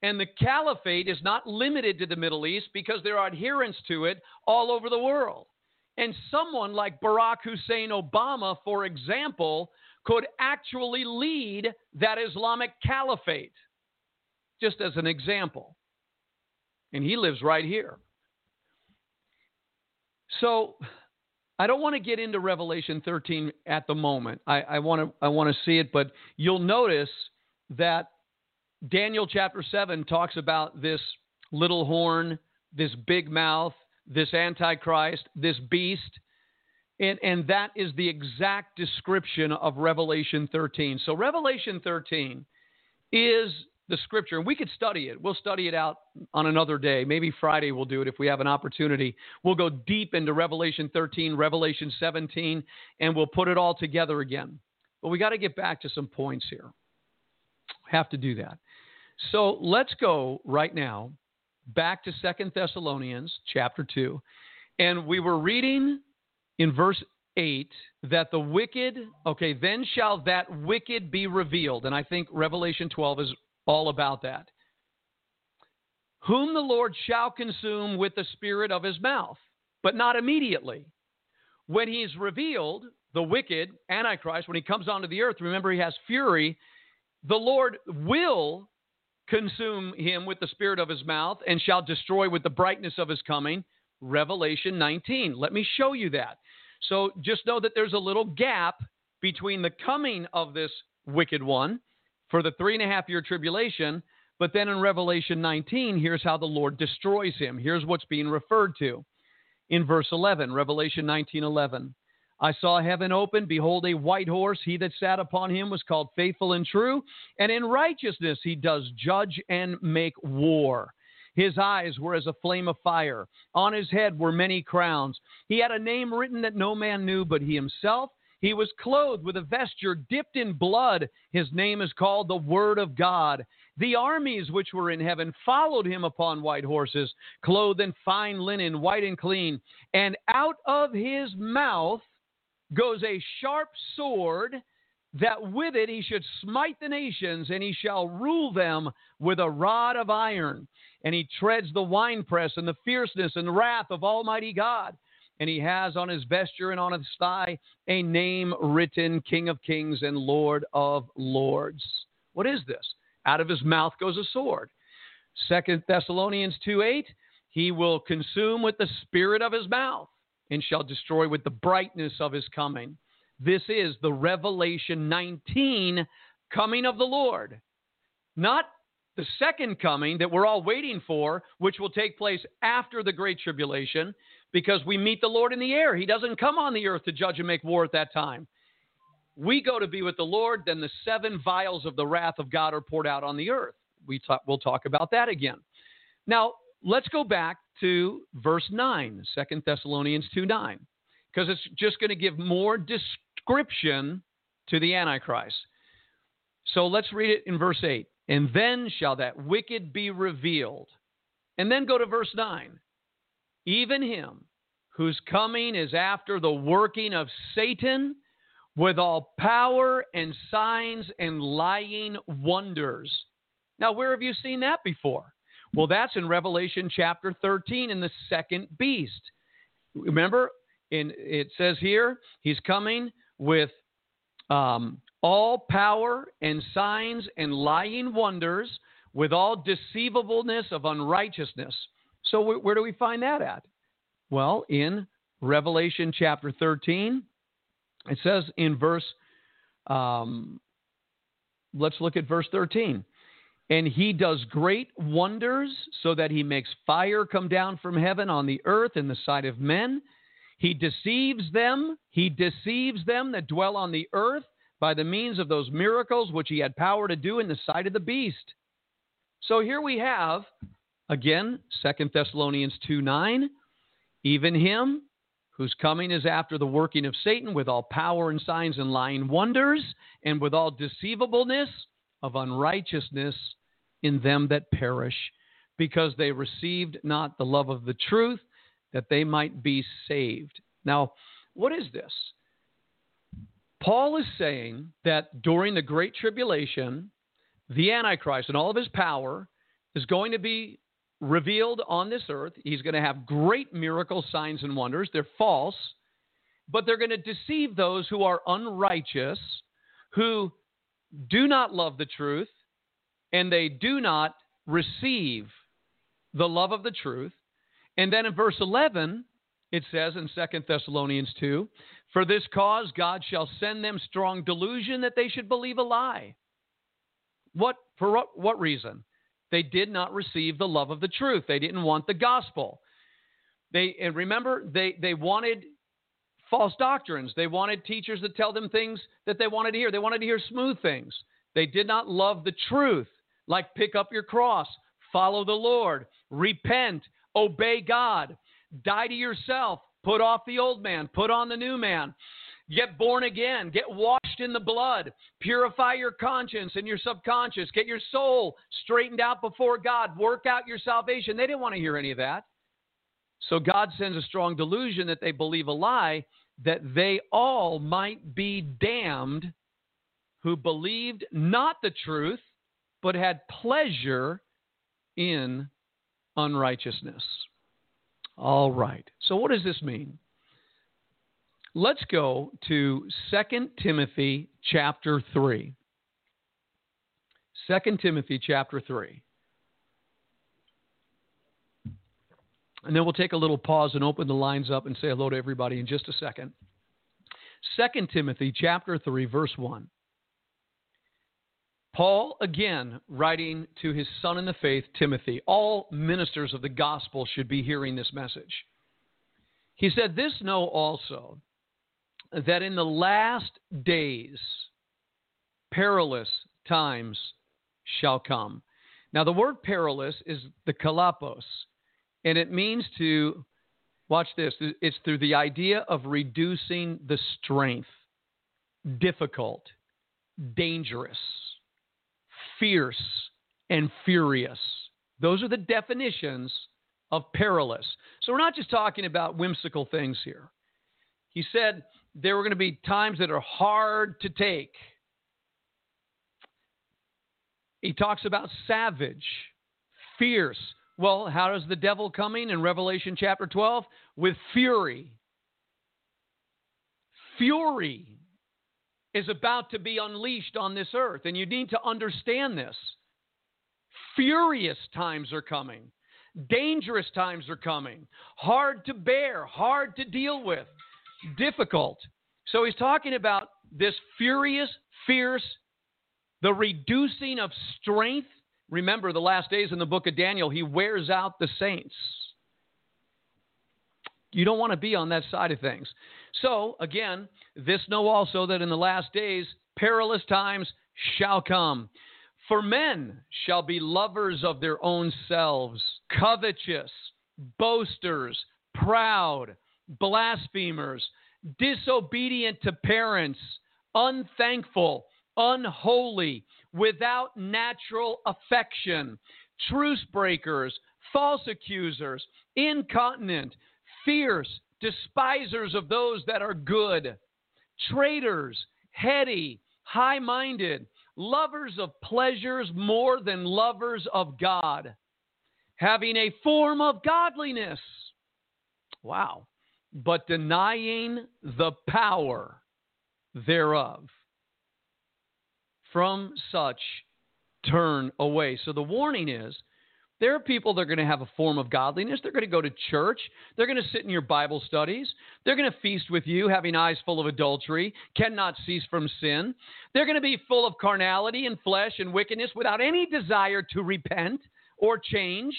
And the caliphate is not limited to the Middle East because there are adherents to it all over the world. And someone like Barack Hussein Obama, for example, could actually lead that Islamic caliphate, just as an example. And he lives right here. So I don't want to get into Revelation 13 at the moment. I want to see it, but you'll notice that Daniel chapter 7 talks about this little horn, this big mouth, this Antichrist, this beast, and that is the exact description of Revelation 13. So Revelation 13 is the scripture, and we could study it. We'll study it out on another day. Maybe Friday we'll do it if we have an opportunity. We'll go deep into Revelation 13, Revelation 17, and we'll put it all together again. But we got to get back to some points here. Have to do that. So let's go right now back to 2 Thessalonians chapter 2. And we were reading in verse 8 that the wicked, then shall that wicked be revealed. And I think Revelation 12 is all about that. Whom the Lord shall consume with the spirit of his mouth, but not immediately. When he is revealed, the wicked, Antichrist, when he comes onto the earth, remember he has fury, the Lord will consume him with the spirit of his mouth and shall destroy with the brightness of his coming. Revelation 19. Let me show you that. So just know that there's a little gap between the coming of this wicked one for the 3.5-year tribulation, but then in Revelation 19, here's how the Lord destroys him. Here's what's being referred to in verse 11, Revelation 19:11. I saw heaven open, behold a white horse. He that sat upon him was called Faithful and True, and in righteousness he does judge and make war. His eyes were as a flame of fire. On his head were many crowns. He had a name written that no man knew but he himself. He was clothed with a vesture dipped in blood. His name is called the Word of God. The armies which were in heaven followed him upon white horses, clothed in fine linen, white and clean. And out of his mouth goes a sharp sword, that with it he should smite the nations, and he shall rule them with a rod of iron. And he treads the winepress and the fierceness and wrath of Almighty God. And he has on his vesture and on his thigh a name written, King of Kings and Lord of Lords. What is this? Out of his mouth goes a sword. 2 Thessalonians 2:8, he will consume with the spirit of his mouth and shall destroy with the brightness of his coming. This is the Revelation 19 coming of the Lord. Not the second coming that we're all waiting for, which will take place after the Great Tribulation, because we meet the Lord in the air. He doesn't come on the earth to judge and make war at that time. We go to be with the Lord, then the 7 vials of the wrath of God are poured out on the earth. We'll talk about that again. Now, let's go back to verse 9, 2 Thessalonians 2:9, because it's just going to give more description to the Antichrist. So let's read it in verse 8. And then shall that wicked be revealed. And then go to verse 9. Even him whose coming is after the working of Satan with all power and signs and lying wonders. Now, where have you seen that before? Well, that's in Revelation chapter 13 in the second beast. Remember, it says here, he's coming with all power and signs and lying wonders, with all deceivableness of unrighteousness. So where do we find that at? Well, in Revelation chapter 13, it says in verse, let's look at verse 13. And he does great wonders, so that he makes fire come down from heaven on the earth in the sight of men. He deceives them that dwell on the earth by the means of those miracles which he had power to do in the sight of the beast. So here we have, again, 2 Thessalonians 2:9, even him whose coming is after the working of Satan with all power and signs and lying wonders, and with all deceivableness of unrighteousness in them that perish, because they received not the love of the truth, that they might be saved. Now, what is this? Paul is saying that during the Great Tribulation, the Antichrist and all of his power is going to be revealed on this earth. He's going to have great miracles, signs, and wonders. They're false, but they're going to deceive those who are unrighteous, who do not love the truth, and they do not receive the love of the truth. And then in verse 11, it says in 2 Thessalonians 2, for this cause God shall send them strong delusion that they should believe a lie. For what reason? They did not receive the love of the truth. They didn't want the gospel. And remember, they wanted false doctrines. They wanted teachers to tell them things that they wanted to hear. They wanted to hear smooth things. They did not love the truth, like pick up your cross, follow the Lord, repent, obey God, die to yourself, put off the old man, put on the new man, get born again, get washed in the blood, purify your conscience and your subconscious, get your soul straightened out before God, work out your salvation. They didn't want to hear any of that. So God sends a strong delusion that they believe a lie, that they all might be damned who believed not the truth, but had pleasure in unrighteousness. All right. So what does this mean? Let's go to 2 Timothy chapter 3. 2 Timothy chapter 3. And then we'll take a little pause and open the lines up and say hello to everybody in just a second. 2 Timothy chapter 3, verse 1. Paul, again, writing to his son in the faith, Timothy. All ministers of the gospel should be hearing this message. He said, this know also, that in the last days perilous times shall come. Now, the word perilous is the kalapos, and it means to, watch this, it's through the idea of reducing the strength, difficult, dangerous, fierce, and furious. Those are the definitions of perilous. So we're not just talking about whimsical things here. He said there were going to be times that are hard to take. He talks about savage, fierce. Well, how is the devil coming in Revelation chapter 12? With fury. Fury is about to be unleashed on this earth, and you need to understand this. Furious times are coming. Dangerous times are coming. Hard to bear, hard to deal with, difficult. So he's talking about this furious, fierce, the reducing of strength. Remember, the last days in the book of Daniel, he wears out the saints. You don't want to be on that side of things. So, again, this know also that in the last days, perilous times shall come. For men shall be lovers of their own selves, covetous, boasters, proud, blasphemers, disobedient to parents, unthankful, unholy, without natural affection, truce breakers, false accusers, incontinent, fierce, despisers of those that are good, traitors, heady, high-minded, lovers of pleasures more than lovers of God, having a form of godliness. Wow. But denying the power thereof. From such turn away. So the warning is, there are people that are going to have a form of godliness. They're going to go to church. They're going to sit in your Bible studies. They're going to feast with you, having eyes full of adultery, cannot cease from sin. They're going to be full of carnality and flesh and wickedness without any desire to repent or change.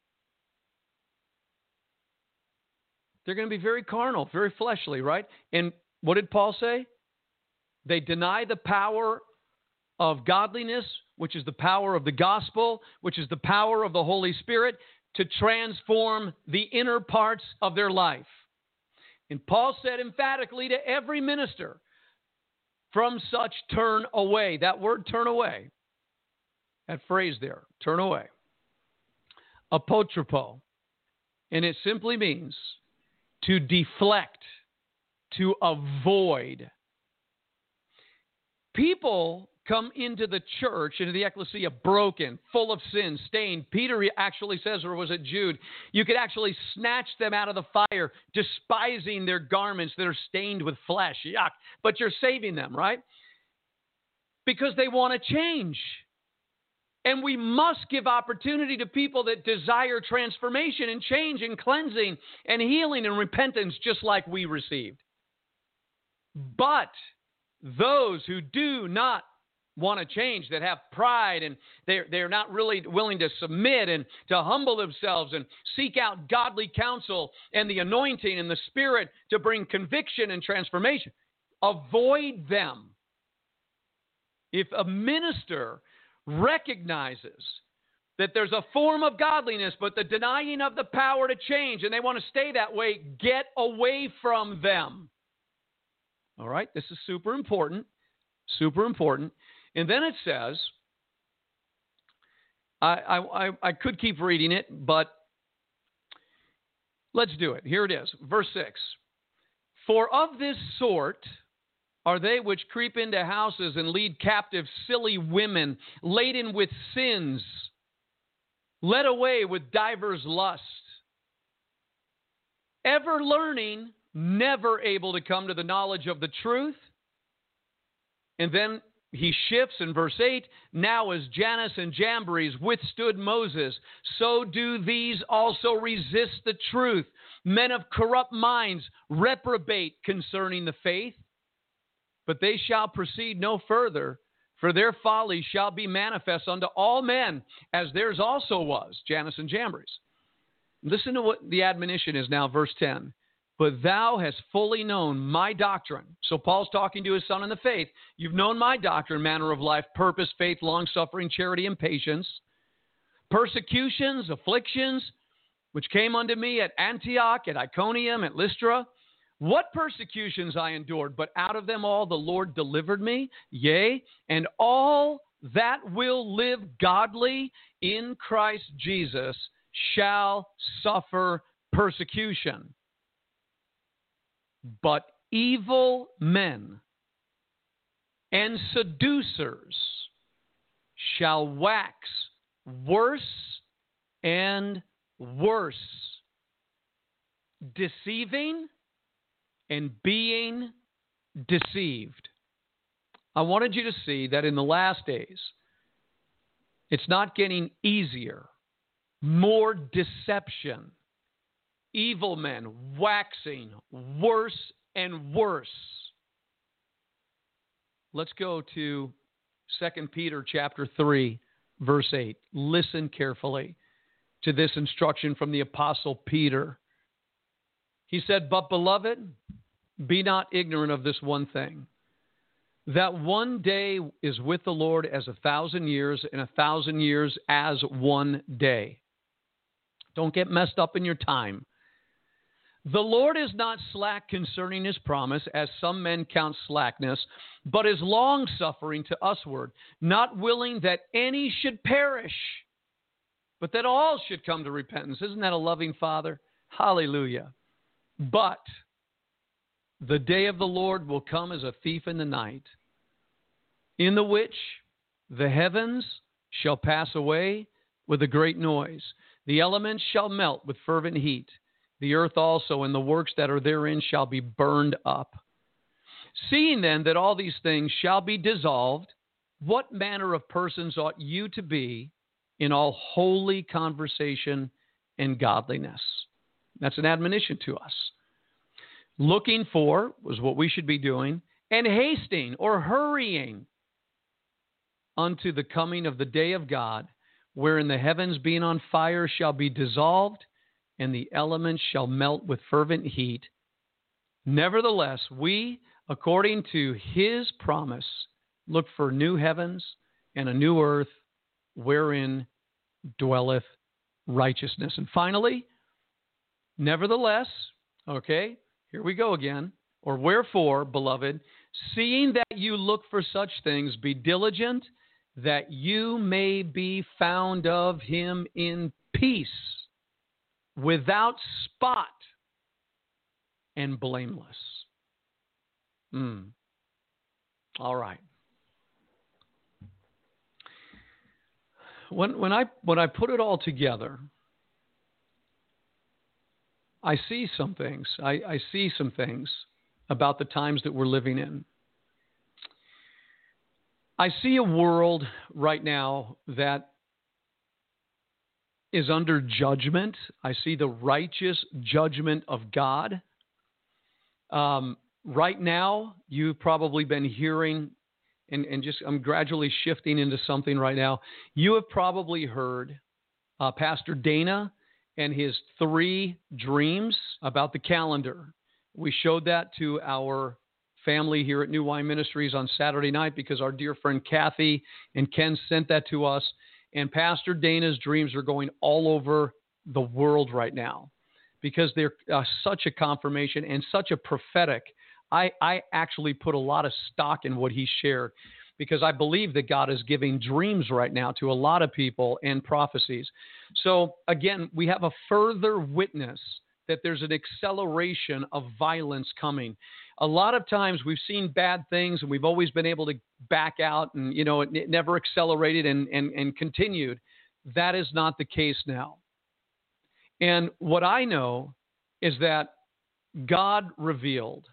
They're going to be very carnal, very fleshly, right? And what did Paul say? They deny the power of godliness, which is the power of the gospel, which is the power of the Holy Spirit to transform the inner parts of their life. And Paul said emphatically to every minister, from such turn away. That word turn away, that phrase there, turn away. Apotropo. And it simply means to deflect, to avoid. People come into the church, into the ecclesia, broken, full of sin, stained. Peter actually says, or was it Jude, you could actually snatch them out of the fire, despising their garments that are stained with flesh. Yuck. But you're saving them, right? Because they want to change. And we must give opportunity to people that desire transformation and change and cleansing and healing and repentance just like we received. But those who do not want to change, that have pride and they're not really willing to submit and to humble themselves and seek out godly counsel and the anointing and the Spirit to bring conviction and transformation, avoid them. If a minister recognizes that there's a form of godliness, but the denying of the power to change, and they want to stay that way, get away from them. All right, this is super important, super important. And then it says, I could keep reading it, but let's do it. Here it is, verse 6. For of this sort are they which creep into houses and lead captive silly women, laden with sins, led away with divers lusts, ever learning, never able to come to the knowledge of the truth. And then he shifts in verse 8, now as Jannes and Jambres withstood Moses, so do these also resist the truth. Men of corrupt minds reprobate concerning the faith. But they shall proceed no further, for their folly shall be manifest unto all men, as theirs also was, Jannes and Jambres. Listen to what the admonition is now, verse 10. But thou hast fully known my doctrine. So Paul's talking to his son in the faith. You've known my doctrine, manner of life, purpose, faith, long-suffering, charity, and patience. Persecutions, afflictions, which came unto me at Antioch, at Iconium, at Lystra. What persecutions I endured, but out of them all the Lord delivered me. Yea, and all that will live godly in Christ Jesus shall suffer persecution. But evil men and seducers shall wax worse and worse, deceiving and being deceived. I wanted you to see that in the last days, it's not getting easier, more deception, evil men waxing worse and worse. Let's go to 2 Peter chapter 3, verse 8. Listen carefully to this instruction from the Apostle Peter. He said, but beloved, be not ignorant of this one thing, that one day is with the Lord as 1,000 years, and 1,000 years as one day. Don't get messed up in your time. The Lord is not slack concerning his promise, as some men count slackness, but is long-suffering to usward, not willing that any should perish, but that all should come to repentance. Isn't that a loving Father? Hallelujah. But the day of the Lord will come as a thief in the night, in the which the heavens shall pass away with a great noise. The elements shall melt with fervent heat. The earth also and the works that are therein shall be burned up. Seeing then that all these things shall be dissolved, what manner of persons ought you to be in all holy conversation and godliness? That's an admonition to us. Looking for was what we should be doing, and hasting or hurrying unto the coming of the day of God, wherein the heavens being on fire shall be dissolved, and the elements shall melt with fervent heat. Nevertheless, we, according to his promise, look for new heavens and a new earth, wherein dwelleth righteousness. And finally, nevertheless, okay, here we go again. Or wherefore, beloved, seeing that you look for such things, be diligent that you may be found of him in peace, without spot and blameless. All right. when I put it all together, I see some things. I see some things about the times that we're living in. I see a world right now that is under judgment. I see the righteous judgment of God. Right now, you've probably been hearing, and I'm gradually shifting into something right now. You have probably heard Pastor Dana and his 3 dreams about the calendar. We showed that to our family here at New Wine Ministries on Saturday night because our dear friend Kathy and Ken sent that to us. And Pastor Dana's dreams are going all over the world right now because they're such a confirmation and such a prophetic. I actually put a lot of stock in what he shared because I believe that God is giving dreams right now to a lot of people and prophecies. So again, we have a further witness that there's an acceleration of violence coming. A lot of times we've seen bad things and we've always been able to back out and, it never accelerated and continued. That is not the case now. And what I know is that God revealed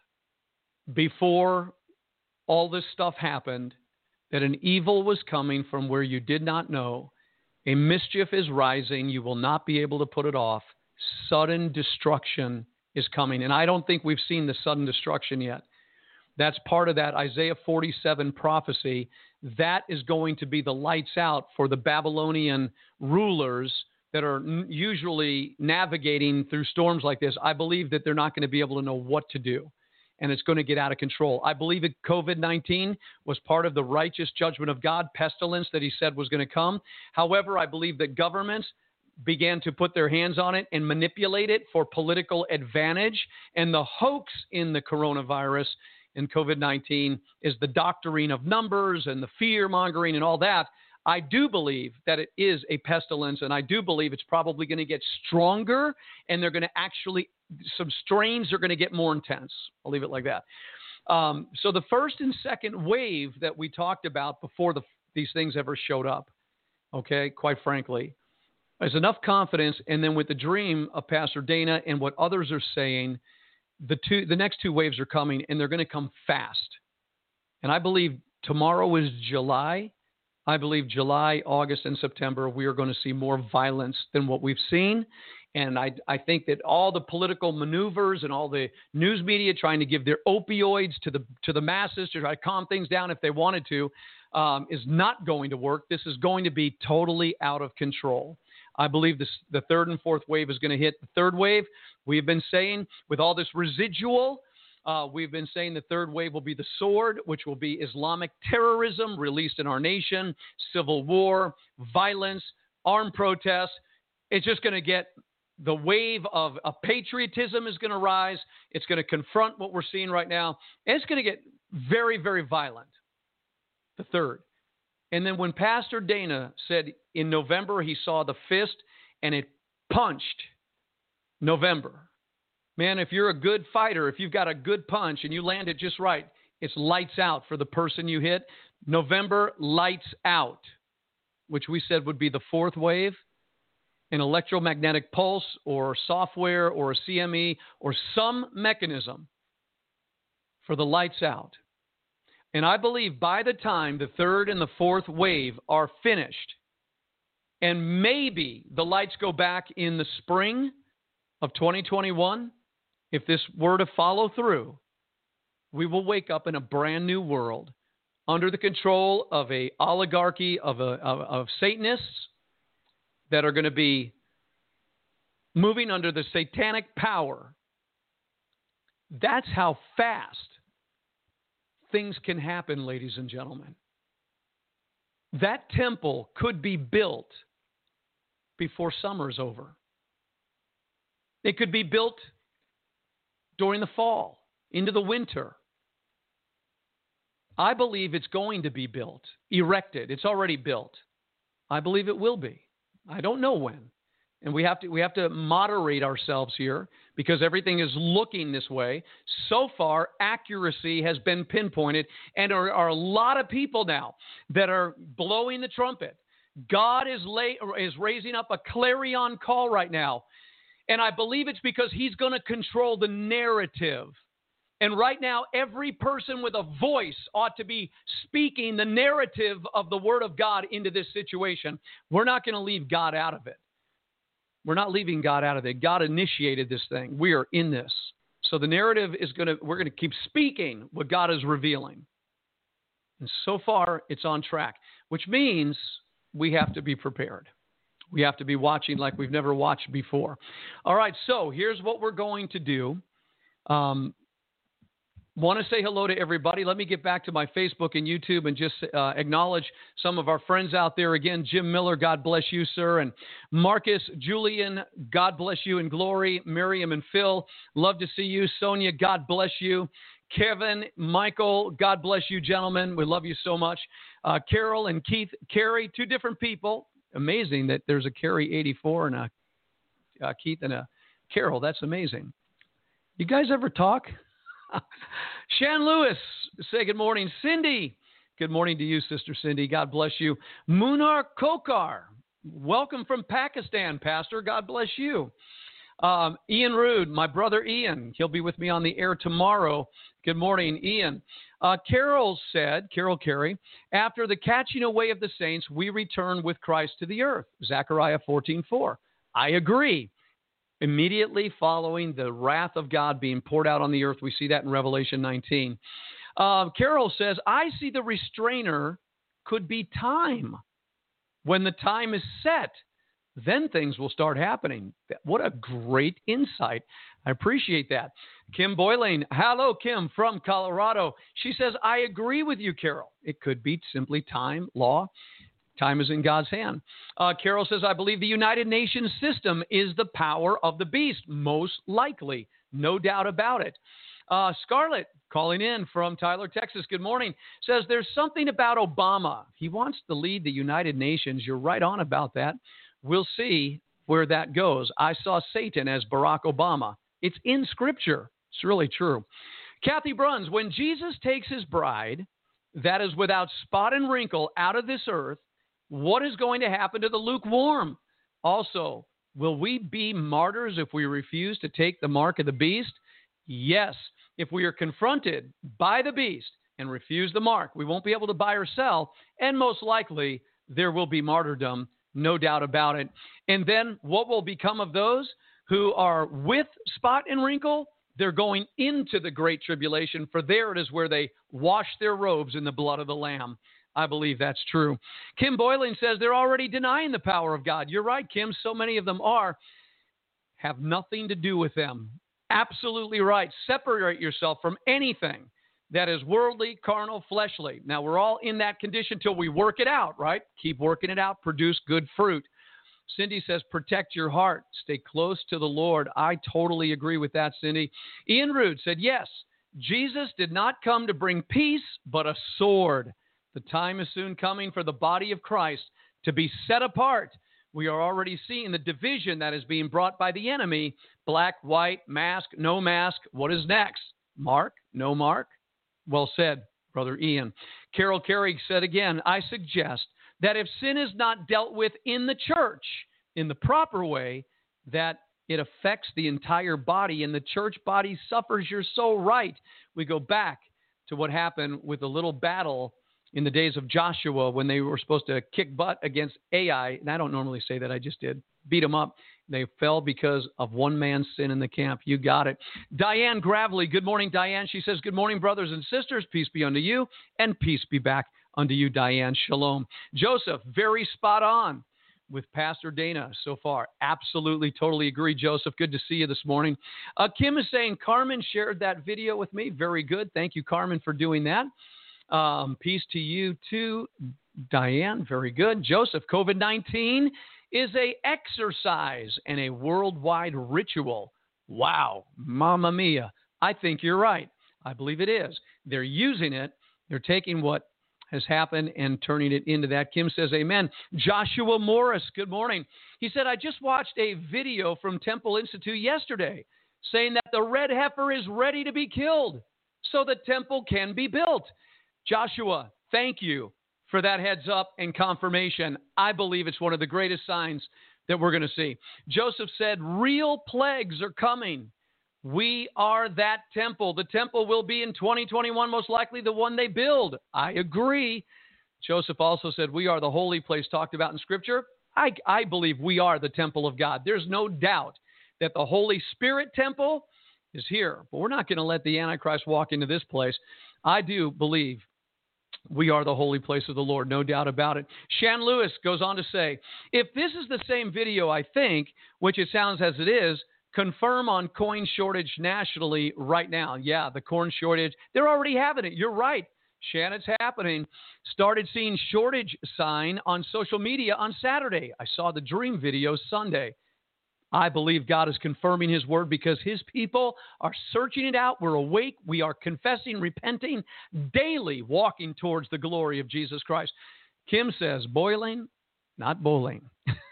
before all this stuff happened that an evil was coming from where you did not know. A mischief is rising. You will not be able to put it off. Sudden destruction is coming. And I don't think we've seen the sudden destruction yet. That's part of that Isaiah 47 prophecy. That is going to be the lights out for the Babylonian rulers that are usually navigating through storms like this. I believe that they're not going to be able to know what to do. And it's going to get out of control. I believe that COVID-19 was part of the righteous judgment of God, pestilence that he said was going to come. However, I believe that governments began to put their hands on it and manipulate it for political advantage. And the hoax in the coronavirus and COVID-19 is the doctoring of numbers and the fear mongering and all that. I do believe that it is a pestilence, and I do believe it's probably going to get stronger, and they're going to actually, some strains are going to get more intense. I'll leave it like that. So the first and second wave that we talked about before these things ever showed up, okay, quite frankly, there's enough confidence, and then with the dream of Pastor Dana and what others are saying, the next 2 waves are coming, and they're going to come fast. And I believe tomorrow is July. I believe July, August, and September, we are going to see more violence than what we've seen. And I think that all the political maneuvers and all the news media trying to give their opioids to the masses to try to calm things down if they wanted to is not going to work. This is going to be totally out of control. I believe the 3rd and 4th wave is going to hit the 3rd wave. We've been saying with all this residual, we've been saying the 3rd wave will be the sword, which will be Islamic terrorism released in our nation, civil war, violence, armed protests. It's just going to get the wave of patriotism is going to rise. It's going to confront what we're seeing right now. And it's going to get very, very violent, the 3rd. And then when Pastor Dana said in November he saw the fist and it punched November. Man, if you're a good fighter, if you've got a good punch and you land it just right, it's lights out for the person you hit. November, lights out, which we said would be the 4th wave, an electromagnetic pulse or software or a CME or some mechanism for the lights out. And I believe by the time the 3rd and the 4th wave are finished, and maybe the lights go back in the spring of 2021, if this were to follow through, we will wake up in a brand new world under the control of a oligarchy of Satanists that are going to be moving under the satanic power. That's how fast things can happen, ladies and gentlemen. That temple could be built before summer's over. It could be built during the fall, into the winter. I believe it's going to be built, erected. It's already built. I believe it will be. I don't know when. And we have to moderate ourselves here because everything is looking this way. So far, accuracy has been pinpointed, and there are a lot of people now that are blowing the trumpet. God is raising up a clarion call right now. And I believe it's because he's going to control the narrative. And right now, every person with a voice ought to be speaking the narrative of the Word of God into this situation. We're not going to leave God out of it. We're not leaving God out of it. God initiated this thing. We are in this. So the narrative is we're going to keep speaking what God is revealing. And so far, it's on track, which means we have to be prepared. We have to be watching like we've never watched before. All right, so here's what we're going to do. Want to say hello to everybody. Let me get back to my Facebook and YouTube and just acknowledge some of our friends out there. Again, Jim Miller, God bless you, sir. And Marcus, Julian, God bless you in glory. Miriam and Phil, love to see you. Sonia, God bless you. Kevin, Michael, God bless you, gentlemen. We love you so much. Carol and Keith, Carrie, two different people. Amazing that there's a Carrie 84 and a Keith and a Carol. That's amazing. You guys ever talk? Shan Lewis, say good morning. Cindy, good morning to you, Sister Cindy. God bless you. Munar Kokar, welcome from Pakistan, Pastor. God bless you. Ian Rude, my brother Ian. He'll be with me on the air tomorrow. Good morning, Ian. Carol Carey, after the catching away of the saints, we return with Christ to the earth. Zechariah 14:4. I agree. Immediately following the wrath of God being poured out on the earth. We see that in Revelation 19. Carol says, I see the restrainer could be time. When the time is set, then things will start happening. What a great insight. I appreciate that. Kim Boylan, hello, Kim from Colorado. She says, I agree with you, Carol. It could be simply time, law. Time is in God's hand. Carol says, I believe the United Nations system is the power of the beast, most likely. No doubt about it. Scarlett, calling in from Tyler, Texas. Good morning. Says, there's something about Obama. He wants to lead the United Nations. You're right on about that. We'll see where that goes. I saw Satan as Barack Obama. It's in Scripture. It's really true. Kathy Bruns, when Jesus takes his bride, that is without spot and wrinkle, out of this earth, what is going to happen to the lukewarm? Also, will we be martyrs if we refuse to take the mark of the beast? Yes. If we are confronted by the beast and refuse the mark, we won't be able to buy or sell, and most likely there will be martyrdom, no doubt about it. And then what will become of those who are with spot and wrinkle? They're going into the great tribulation, for there it is where they wash their robes in the blood of the Lamb. I believe that's true. Kim Boylan says they're already denying the power of God. You're right, Kim. So many of them have nothing to do with them. Absolutely right. Separate yourself from anything that is worldly, carnal, fleshly. Now, we're all in that condition till we work it out, right? Keep working it out. Produce good fruit. Cindy says, protect your heart. Stay close to the Lord. I totally agree with that, Cindy. Ian Rude said, yes, Jesus did not come to bring peace, but a sword. The time is soon coming for the body of Christ to be set apart. We are already seeing the division that is being brought by the enemy. Black, white, mask, no mask. What is next? Mark, no mark? Well said, Brother Ian. Carol Carey said again, I suggest that if sin is not dealt with in the church in the proper way, that it affects the entire body, and the church body suffers. You're so right. We go back to what happened with the little battle in the days of Joshua when they were supposed to kick butt against Ai. And I don't normally say that. I just did. Beat them up. They fell because of one man's sin in the camp. You got it. Diane Gravely. Good morning, Diane. She says, good morning, brothers and sisters. Peace be unto you, and peace be back unto you, Diane. Shalom. Joseph, very spot on with Pastor Dana so far. Absolutely, totally agree, Joseph. Good to see you this morning. Kim is saying, Carmen shared that video with me. Very good. Thank you, Carmen, for doing that. Peace to you too, Diane. Very good. Joseph, COVID-19 is a exercise and a worldwide ritual. Wow. Mamma mia. I think you're right. I believe it is. They're using it. They're taking what has happened and turning it into that. Kim says, amen. Joshua Morris, good morning. He said, I just watched a video from Temple Institute yesterday saying that the red heifer is ready to be killed so the temple can be built. Joshua, thank you for that heads up and confirmation. I believe it's one of the greatest signs that we're going to see. Joseph said, real plagues are coming. We are that temple. The temple will be in 2021, most likely the one they build. I agree. Joseph also said, we are the holy place talked about in Scripture. I believe we are the temple of God. There's no doubt that the Holy Spirit temple is here. But we're not going to let the Antichrist walk into this place. I do believe we are the holy place of the Lord, no doubt about it. Shan Lewis goes on to say, if this is the same video, I think, which it sounds as it is, confirm on coin shortage nationally right now. Yeah, the corn shortage, they're already having it. You're right, Shan, it's happening. Started seeing shortage sign on social media on Saturday. I saw the dream video Sunday. I believe God is confirming his word because his people are searching it out. We're awake. We are confessing, repenting daily, walking towards the glory of Jesus Christ. Kim says, boiling, not bowling.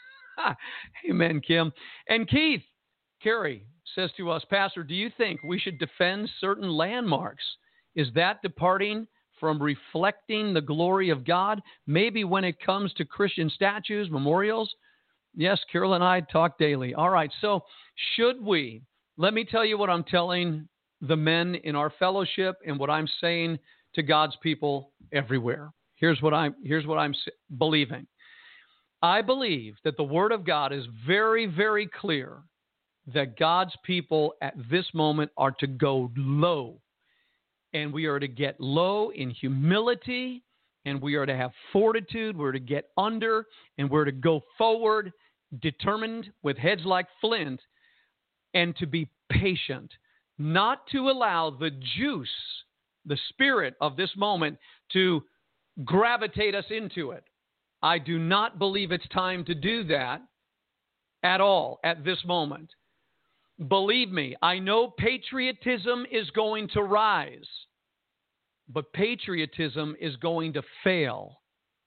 Amen, Kim. And Keith Carey says to us, Pastor, do you think we should defend certain landmarks? Is that departing from reflecting the glory of God? Maybe when it comes to Christian statues, memorials? Yes, Carol and I talk daily. All right, so should we? Let me tell you what I'm telling the men in our fellowship and what I'm saying to God's people everywhere. Here's what I'm believing. I believe that the Word of God is very, very clear that God's people at this moment are to go low. And we are to get low in humility, and we are to have fortitude. We're to get under, and we're to go forward, determined with heads like flint, and to be patient, not to allow the juice, the spirit of this moment to gravitate us into it. I do not believe it's time to do that at all at this moment. Believe me, I know patriotism is going to rise, but patriotism is going to fail.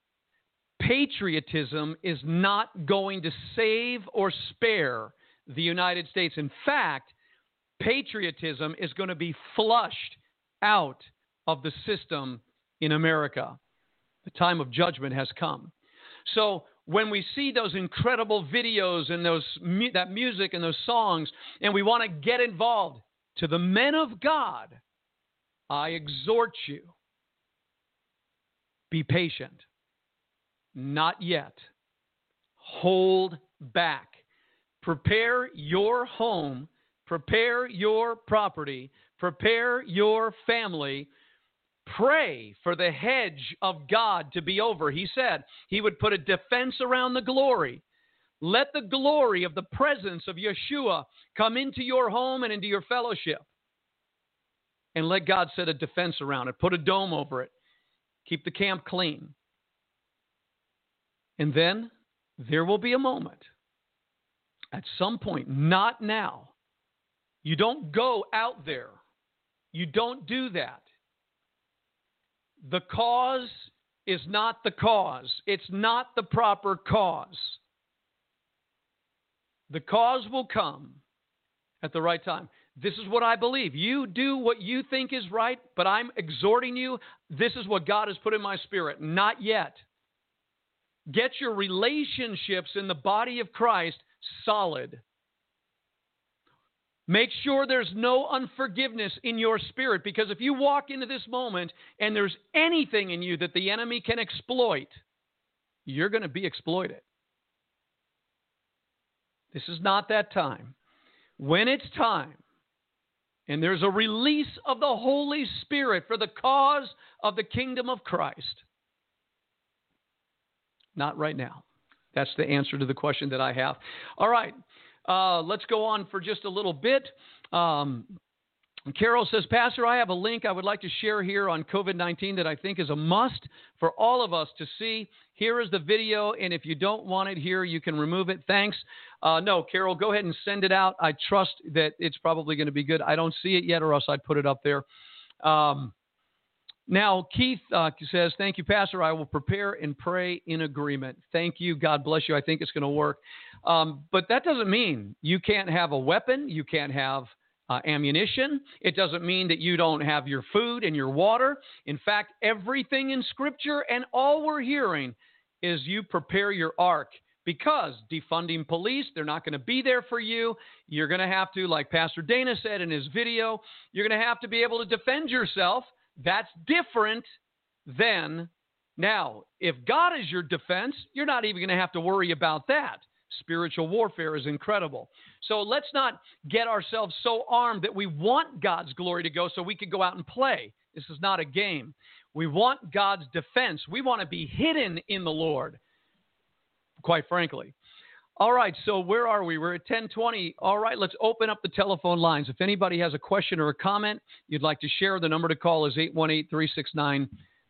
Patriotism is not going to save or spare the United States. In fact, patriotism is going to be flushed out of the system in America. The time of judgment has come. So when we see those incredible videos and that music and those songs, and we want to get involved, to the men of God, I exhort you, be patient. Not yet. Hold back. Prepare your home. Prepare your property. Prepare your family. Pray for the hedge of God to be over. He said he would put a defense around the glory. Let the glory of the presence of Yeshua come into your home and into your fellowship. And let God set a defense around it. Put a dome over it. Keep the camp clean. And then there will be a moment at some point, not now. You don't go out there. You don't do that. The cause is not the cause. It's not the proper cause. The cause will come at the right time. This is what I believe. You do what you think is right, but I'm exhorting you. This is what God has put in my spirit. Not yet. Get your relationships in the body of Christ solid. Make sure there's no unforgiveness in your spirit, because if you walk into this moment and there's anything in you that the enemy can exploit, you're going to be exploited. This is not that time. When it's time, and there's a release of the Holy Spirit for the cause of the kingdom of Christ, not right now. That's the answer to the question that I have. All right. Let's go on for just a little bit. Carol says, Pastor, I have a link I would like to share here on COVID-19 that I think is a must for all of us to see. Here is the video, and if you don't want it here, you can remove it. Thanks. No, Carol, go ahead and send it out. I trust that it's probably going to be good. I don't see it yet, or else I'd put it up there. Now, Keith says, thank you, Pastor. I will prepare and pray in agreement. Thank you. God bless you. I think it's going to work. But that doesn't mean you can't have a weapon. You can't have ammunition. It doesn't mean that you don't have your food and your water. In fact, everything in Scripture and all we're hearing is you prepare your ark, because defunding police, they're not going to be there for you. You're going to have to, like Pastor Dana said in his video, you're going to have to be able to defend yourself. That's different than now. If God is your defense, you're not even going to have to worry about that. Spiritual warfare is incredible. So let's not get ourselves so armed that we want God's glory to go so we could go out and play. This is not a game. We want God's defense. We want to be hidden in the Lord, quite frankly. All right, so where are we? We're at 10:20. All right, let's open up the telephone lines. If anybody has a question or a comment you'd like to share, the number to call is 818-369-0326.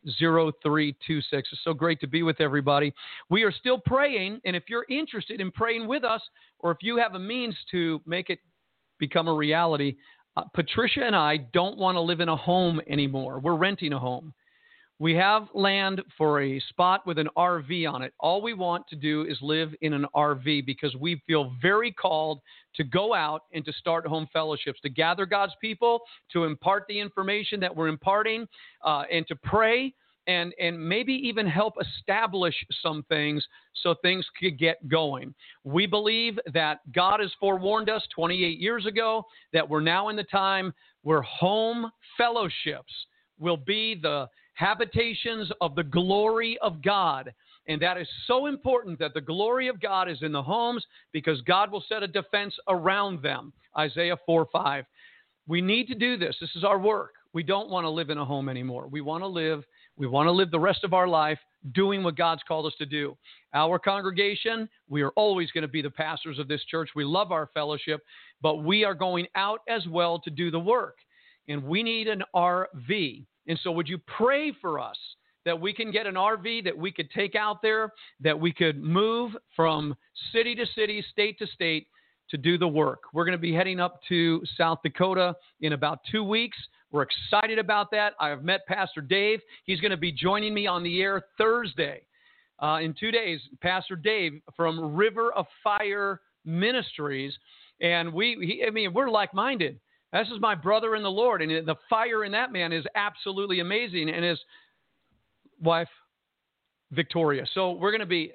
It's so great to be with everybody. We are still praying, and if you're interested in praying with us, or if you have a means to make it become a reality, Patricia and I don't want to live in a home anymore. We're renting a home. We have land for a spot with an RV on it. All we want to do is live in an RV because we feel very called to go out and to start home fellowships, to gather God's people, to impart the information that we're imparting, and to pray and maybe even help establish some things so things could get going. We believe that God has forewarned us 28 years ago that we're now in the time where home fellowships will be the habitations of the glory of God. And that is so important, that the glory of God is in the homes, because God will set a defense around them. Isaiah 4:5. We need to do this. This is our work. We don't want to live in a home anymore. We want to live the rest of our life doing what God's called us to do. Our congregation, we are always going to be the pastors of this church. We love our fellowship, but we are going out as well to do the work. And we need an RV. And so would you pray for us that we can get an RV that we could take out there, that we could move from city to city, state to state to do the work. We're going to be heading up to South Dakota in about 2 weeks. We're excited about that. I have met Pastor Dave. He's going to be joining me on the air Thursday. In 2 days, Pastor Dave from River of Fire Ministries. And we're like-minded. This is my brother in the Lord, and the fire in that man is absolutely amazing, and his wife, Victoria. So we're going to be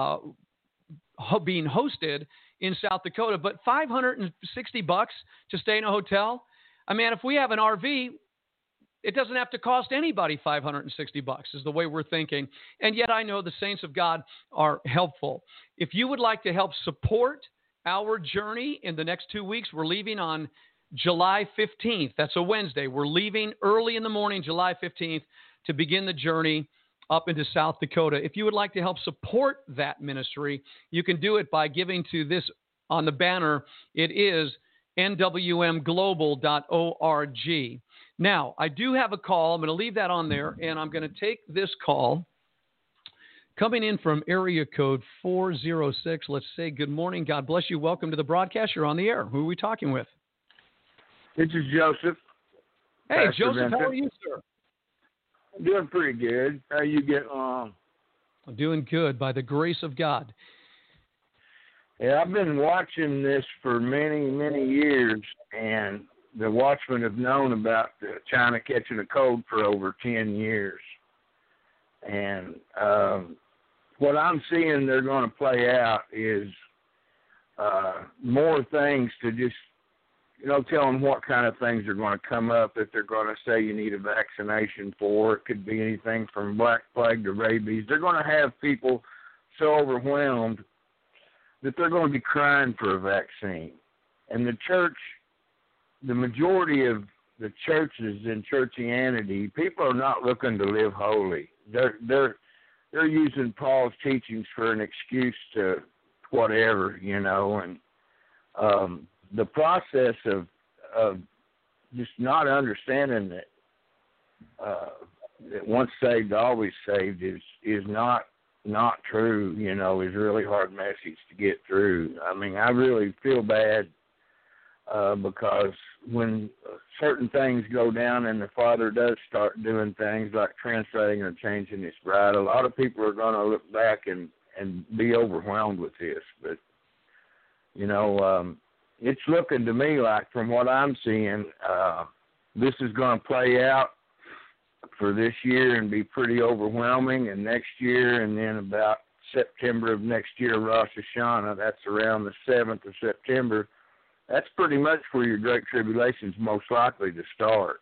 being hosted in South Dakota, but $560 to stay in a hotel. I mean, if we have an RV, it doesn't have to cost anybody $560 is the way we're thinking. And yet I know the saints of God are helpful. If you would like to help support our journey in the next 2 weeks, we're leaving on July 15th. That's a Wednesday. We're leaving early in the morning, July 15th, to begin the journey up into South Dakota. If you would like to help support that ministry, you can do it by giving to this on the banner. It is nwmglobal.org. Now, I do have a call. I'm going to leave that on there, and I'm going to take this call. Coming in from area code 406. Let's say good morning. God bless you. Welcome to the broadcast. You're on the air. Who are we talking with? This is Joseph. Hey, Pastor Joseph, Vincent. how are you, sir? I'm doing pretty good. How you getting along? I'm doing good by the grace of God. Yeah, I've been watching this for many, many years, and the Watchmen have known about China catching a cold for over 10 years. And what I'm seeing they're going to play out is more things to just, tell them what kind of things are going to come up that they're going to say you need a vaccination for. It could be anything from black plague to rabies. They're going to have people so overwhelmed that they're going to be crying for a vaccine. And the church, the majority of the churches in churchianity, people are not looking to live holy. They're using Paul's teachings for an excuse to whatever, and the process of just not understanding that once saved, always saved is not true, is a really hard message to get through. I mean, I really feel bad because when certain things go down and the Father does start doing things like translating or changing His bride, a lot of people are going to look back and be overwhelmed with this. But, it's looking to me like, from what I'm seeing, this is going to play out for this year and be pretty overwhelming, and next year, and then about September of next year, Rosh Hashanah, that's around the 7th of September, that's pretty much where your Great Tribulation is most likely to start.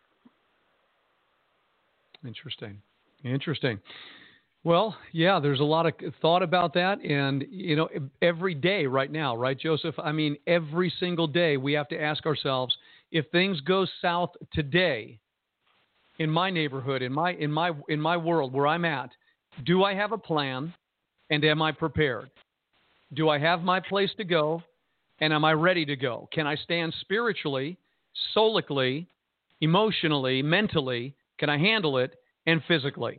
Interesting. Well, yeah, there's a lot of thought about that. And, you know, every day right now, right, Joseph? I mean, every single day we have to ask ourselves, if things go south today in my neighborhood, in my world where I'm at, do I have a plan and am I prepared? Do I have my place to go and am I ready to go? Can I stand spiritually, solically, emotionally, mentally? Can I handle it? And physically?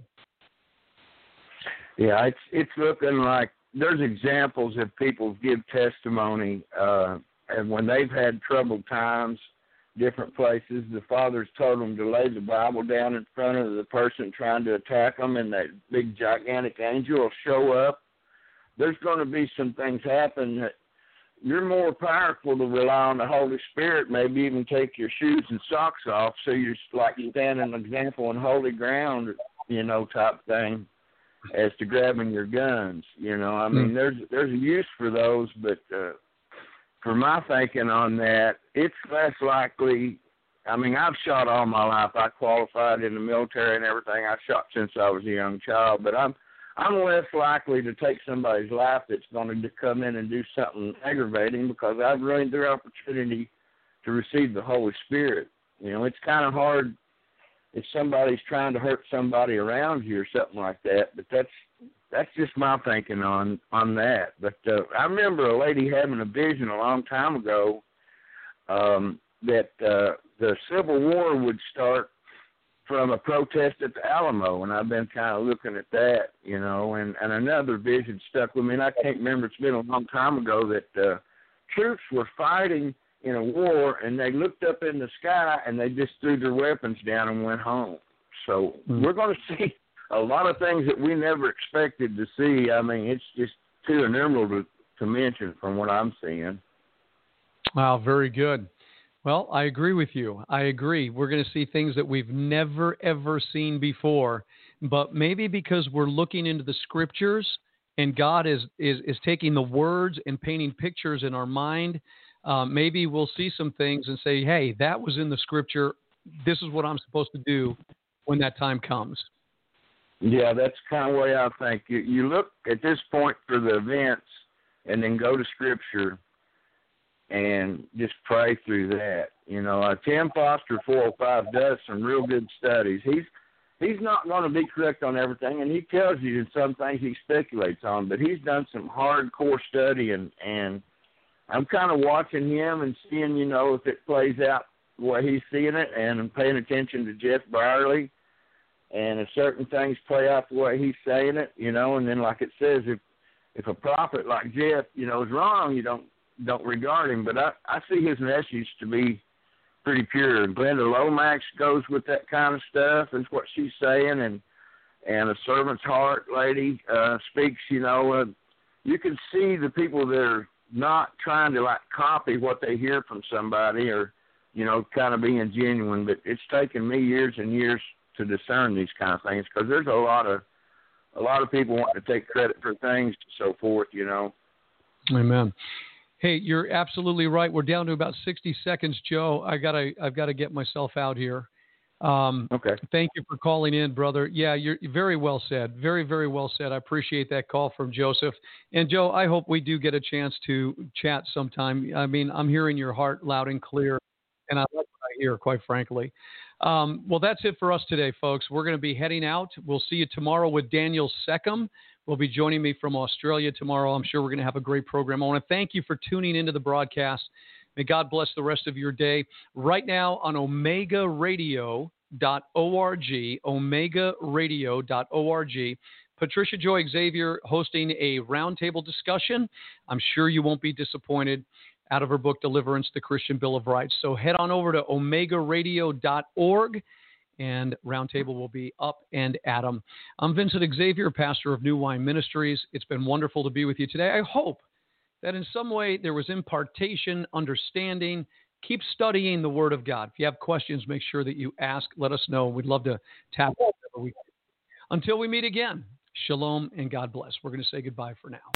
Yeah, it's looking like there's examples of people give testimony, and when they've had troubled times, different places, the fathers told them to lay the Bible down in front of the person trying to attack them, and that big gigantic angel will show up. There's going to be some things happen that you're more powerful to rely on the Holy Spirit, maybe even take your shoes and socks off so you're like you stand an example on holy ground, you know, type thing, as to grabbing your guns. You know, I mean, there's a use for those, but for my thinking on that, it's less likely. I mean, I've shot all my life. I qualified in the military and everything. I shot since I was a young child, but I'm less likely to take somebody's life that's going to come in and do something aggravating, because I've ruined their opportunity to receive the Holy Spirit. You know, it's kind of hard if somebody's trying to hurt somebody around you or something like that, but that's just my thinking on that. But I remember a lady having a vision a long time ago that the Civil War would start from a protest at the Alamo, and I've been kind of looking at that, you know, and another vision stuck with me, and I can't remember, it's been a long time ago, that troops were fighting in a war, and they looked up in the sky, and they just threw their weapons down and went home. So we're going to see a lot of things that we never expected to see. I mean, it's just too innumerable to mention from what I'm seeing. Wow, very good. Well, I agree with you. I agree. We're going to see things that we've never, ever seen before. But maybe because we're looking into the scriptures and God is taking the words and painting pictures in our mind, maybe we'll see some things and say, hey, that was in the scripture. This is what I'm supposed to do when that time comes. Yeah, that's kind of the way I think. You look at this point for the events and then go to scripture and just pray through that. You know, Tim Foster 405 does some real good studies. He's not going to be correct on everything, and he tells you in some things he speculates on, but he's done some hardcore study, and I'm kind of watching him and seeing, you know, if it plays out the way he's seeing it, and I'm paying attention to Jeff Brierly, and if certain things play out the way he's saying it, you know, and then like it says, if a prophet like Jeff, you know, is wrong, you don't regard him, but I see his message to be pretty pure. Glenda Lomax goes with that kind of stuff, is what she's saying, and a servant's heart lady speaks, you know. You can see the people that are not trying to, like, copy what they hear from somebody or, you know, kind of being genuine, but it's taken me years and years to discern these kind of things, because there's a lot of people wanting to take credit for things and so forth, you know. Amen. Hey, you're absolutely right. We're down to about 60 seconds, Joe. I've got to get myself out here. Okay. Thank you for calling in, brother. Yeah, you're very well said. Very, very well said. I appreciate that call from Joseph. And Joe, I hope we do get a chance to chat sometime. I mean, I'm hearing your heart loud and clear, and I like what I hear, quite frankly. Well, that's it for us today, folks. We're going to be heading out. We'll see you tomorrow with Daniel Seckham. Will be joining me from Australia tomorrow. I'm sure we're going to have a great program. I want to thank you for tuning into the broadcast. May God bless the rest of your day. Right now on OmegaRadio.org, OmegaRadio.org, Patricia Joy Xavier hosting a roundtable discussion. I'm sure you won't be disappointed, out of her book, Deliverance, the Christian Bill of Rights. So head on over to OmegaRadio.org. And Roundtable will be up and at 'em. I'm Vincent Xavier, pastor of New Wine Ministries. It's been wonderful to be with you today. I hope that in some way there was impartation, understanding. Keep studying the Word of God. If you have questions, make sure that you ask. Let us know. We'd love to tap. Until we meet again, shalom and God bless. We're going to say goodbye for now.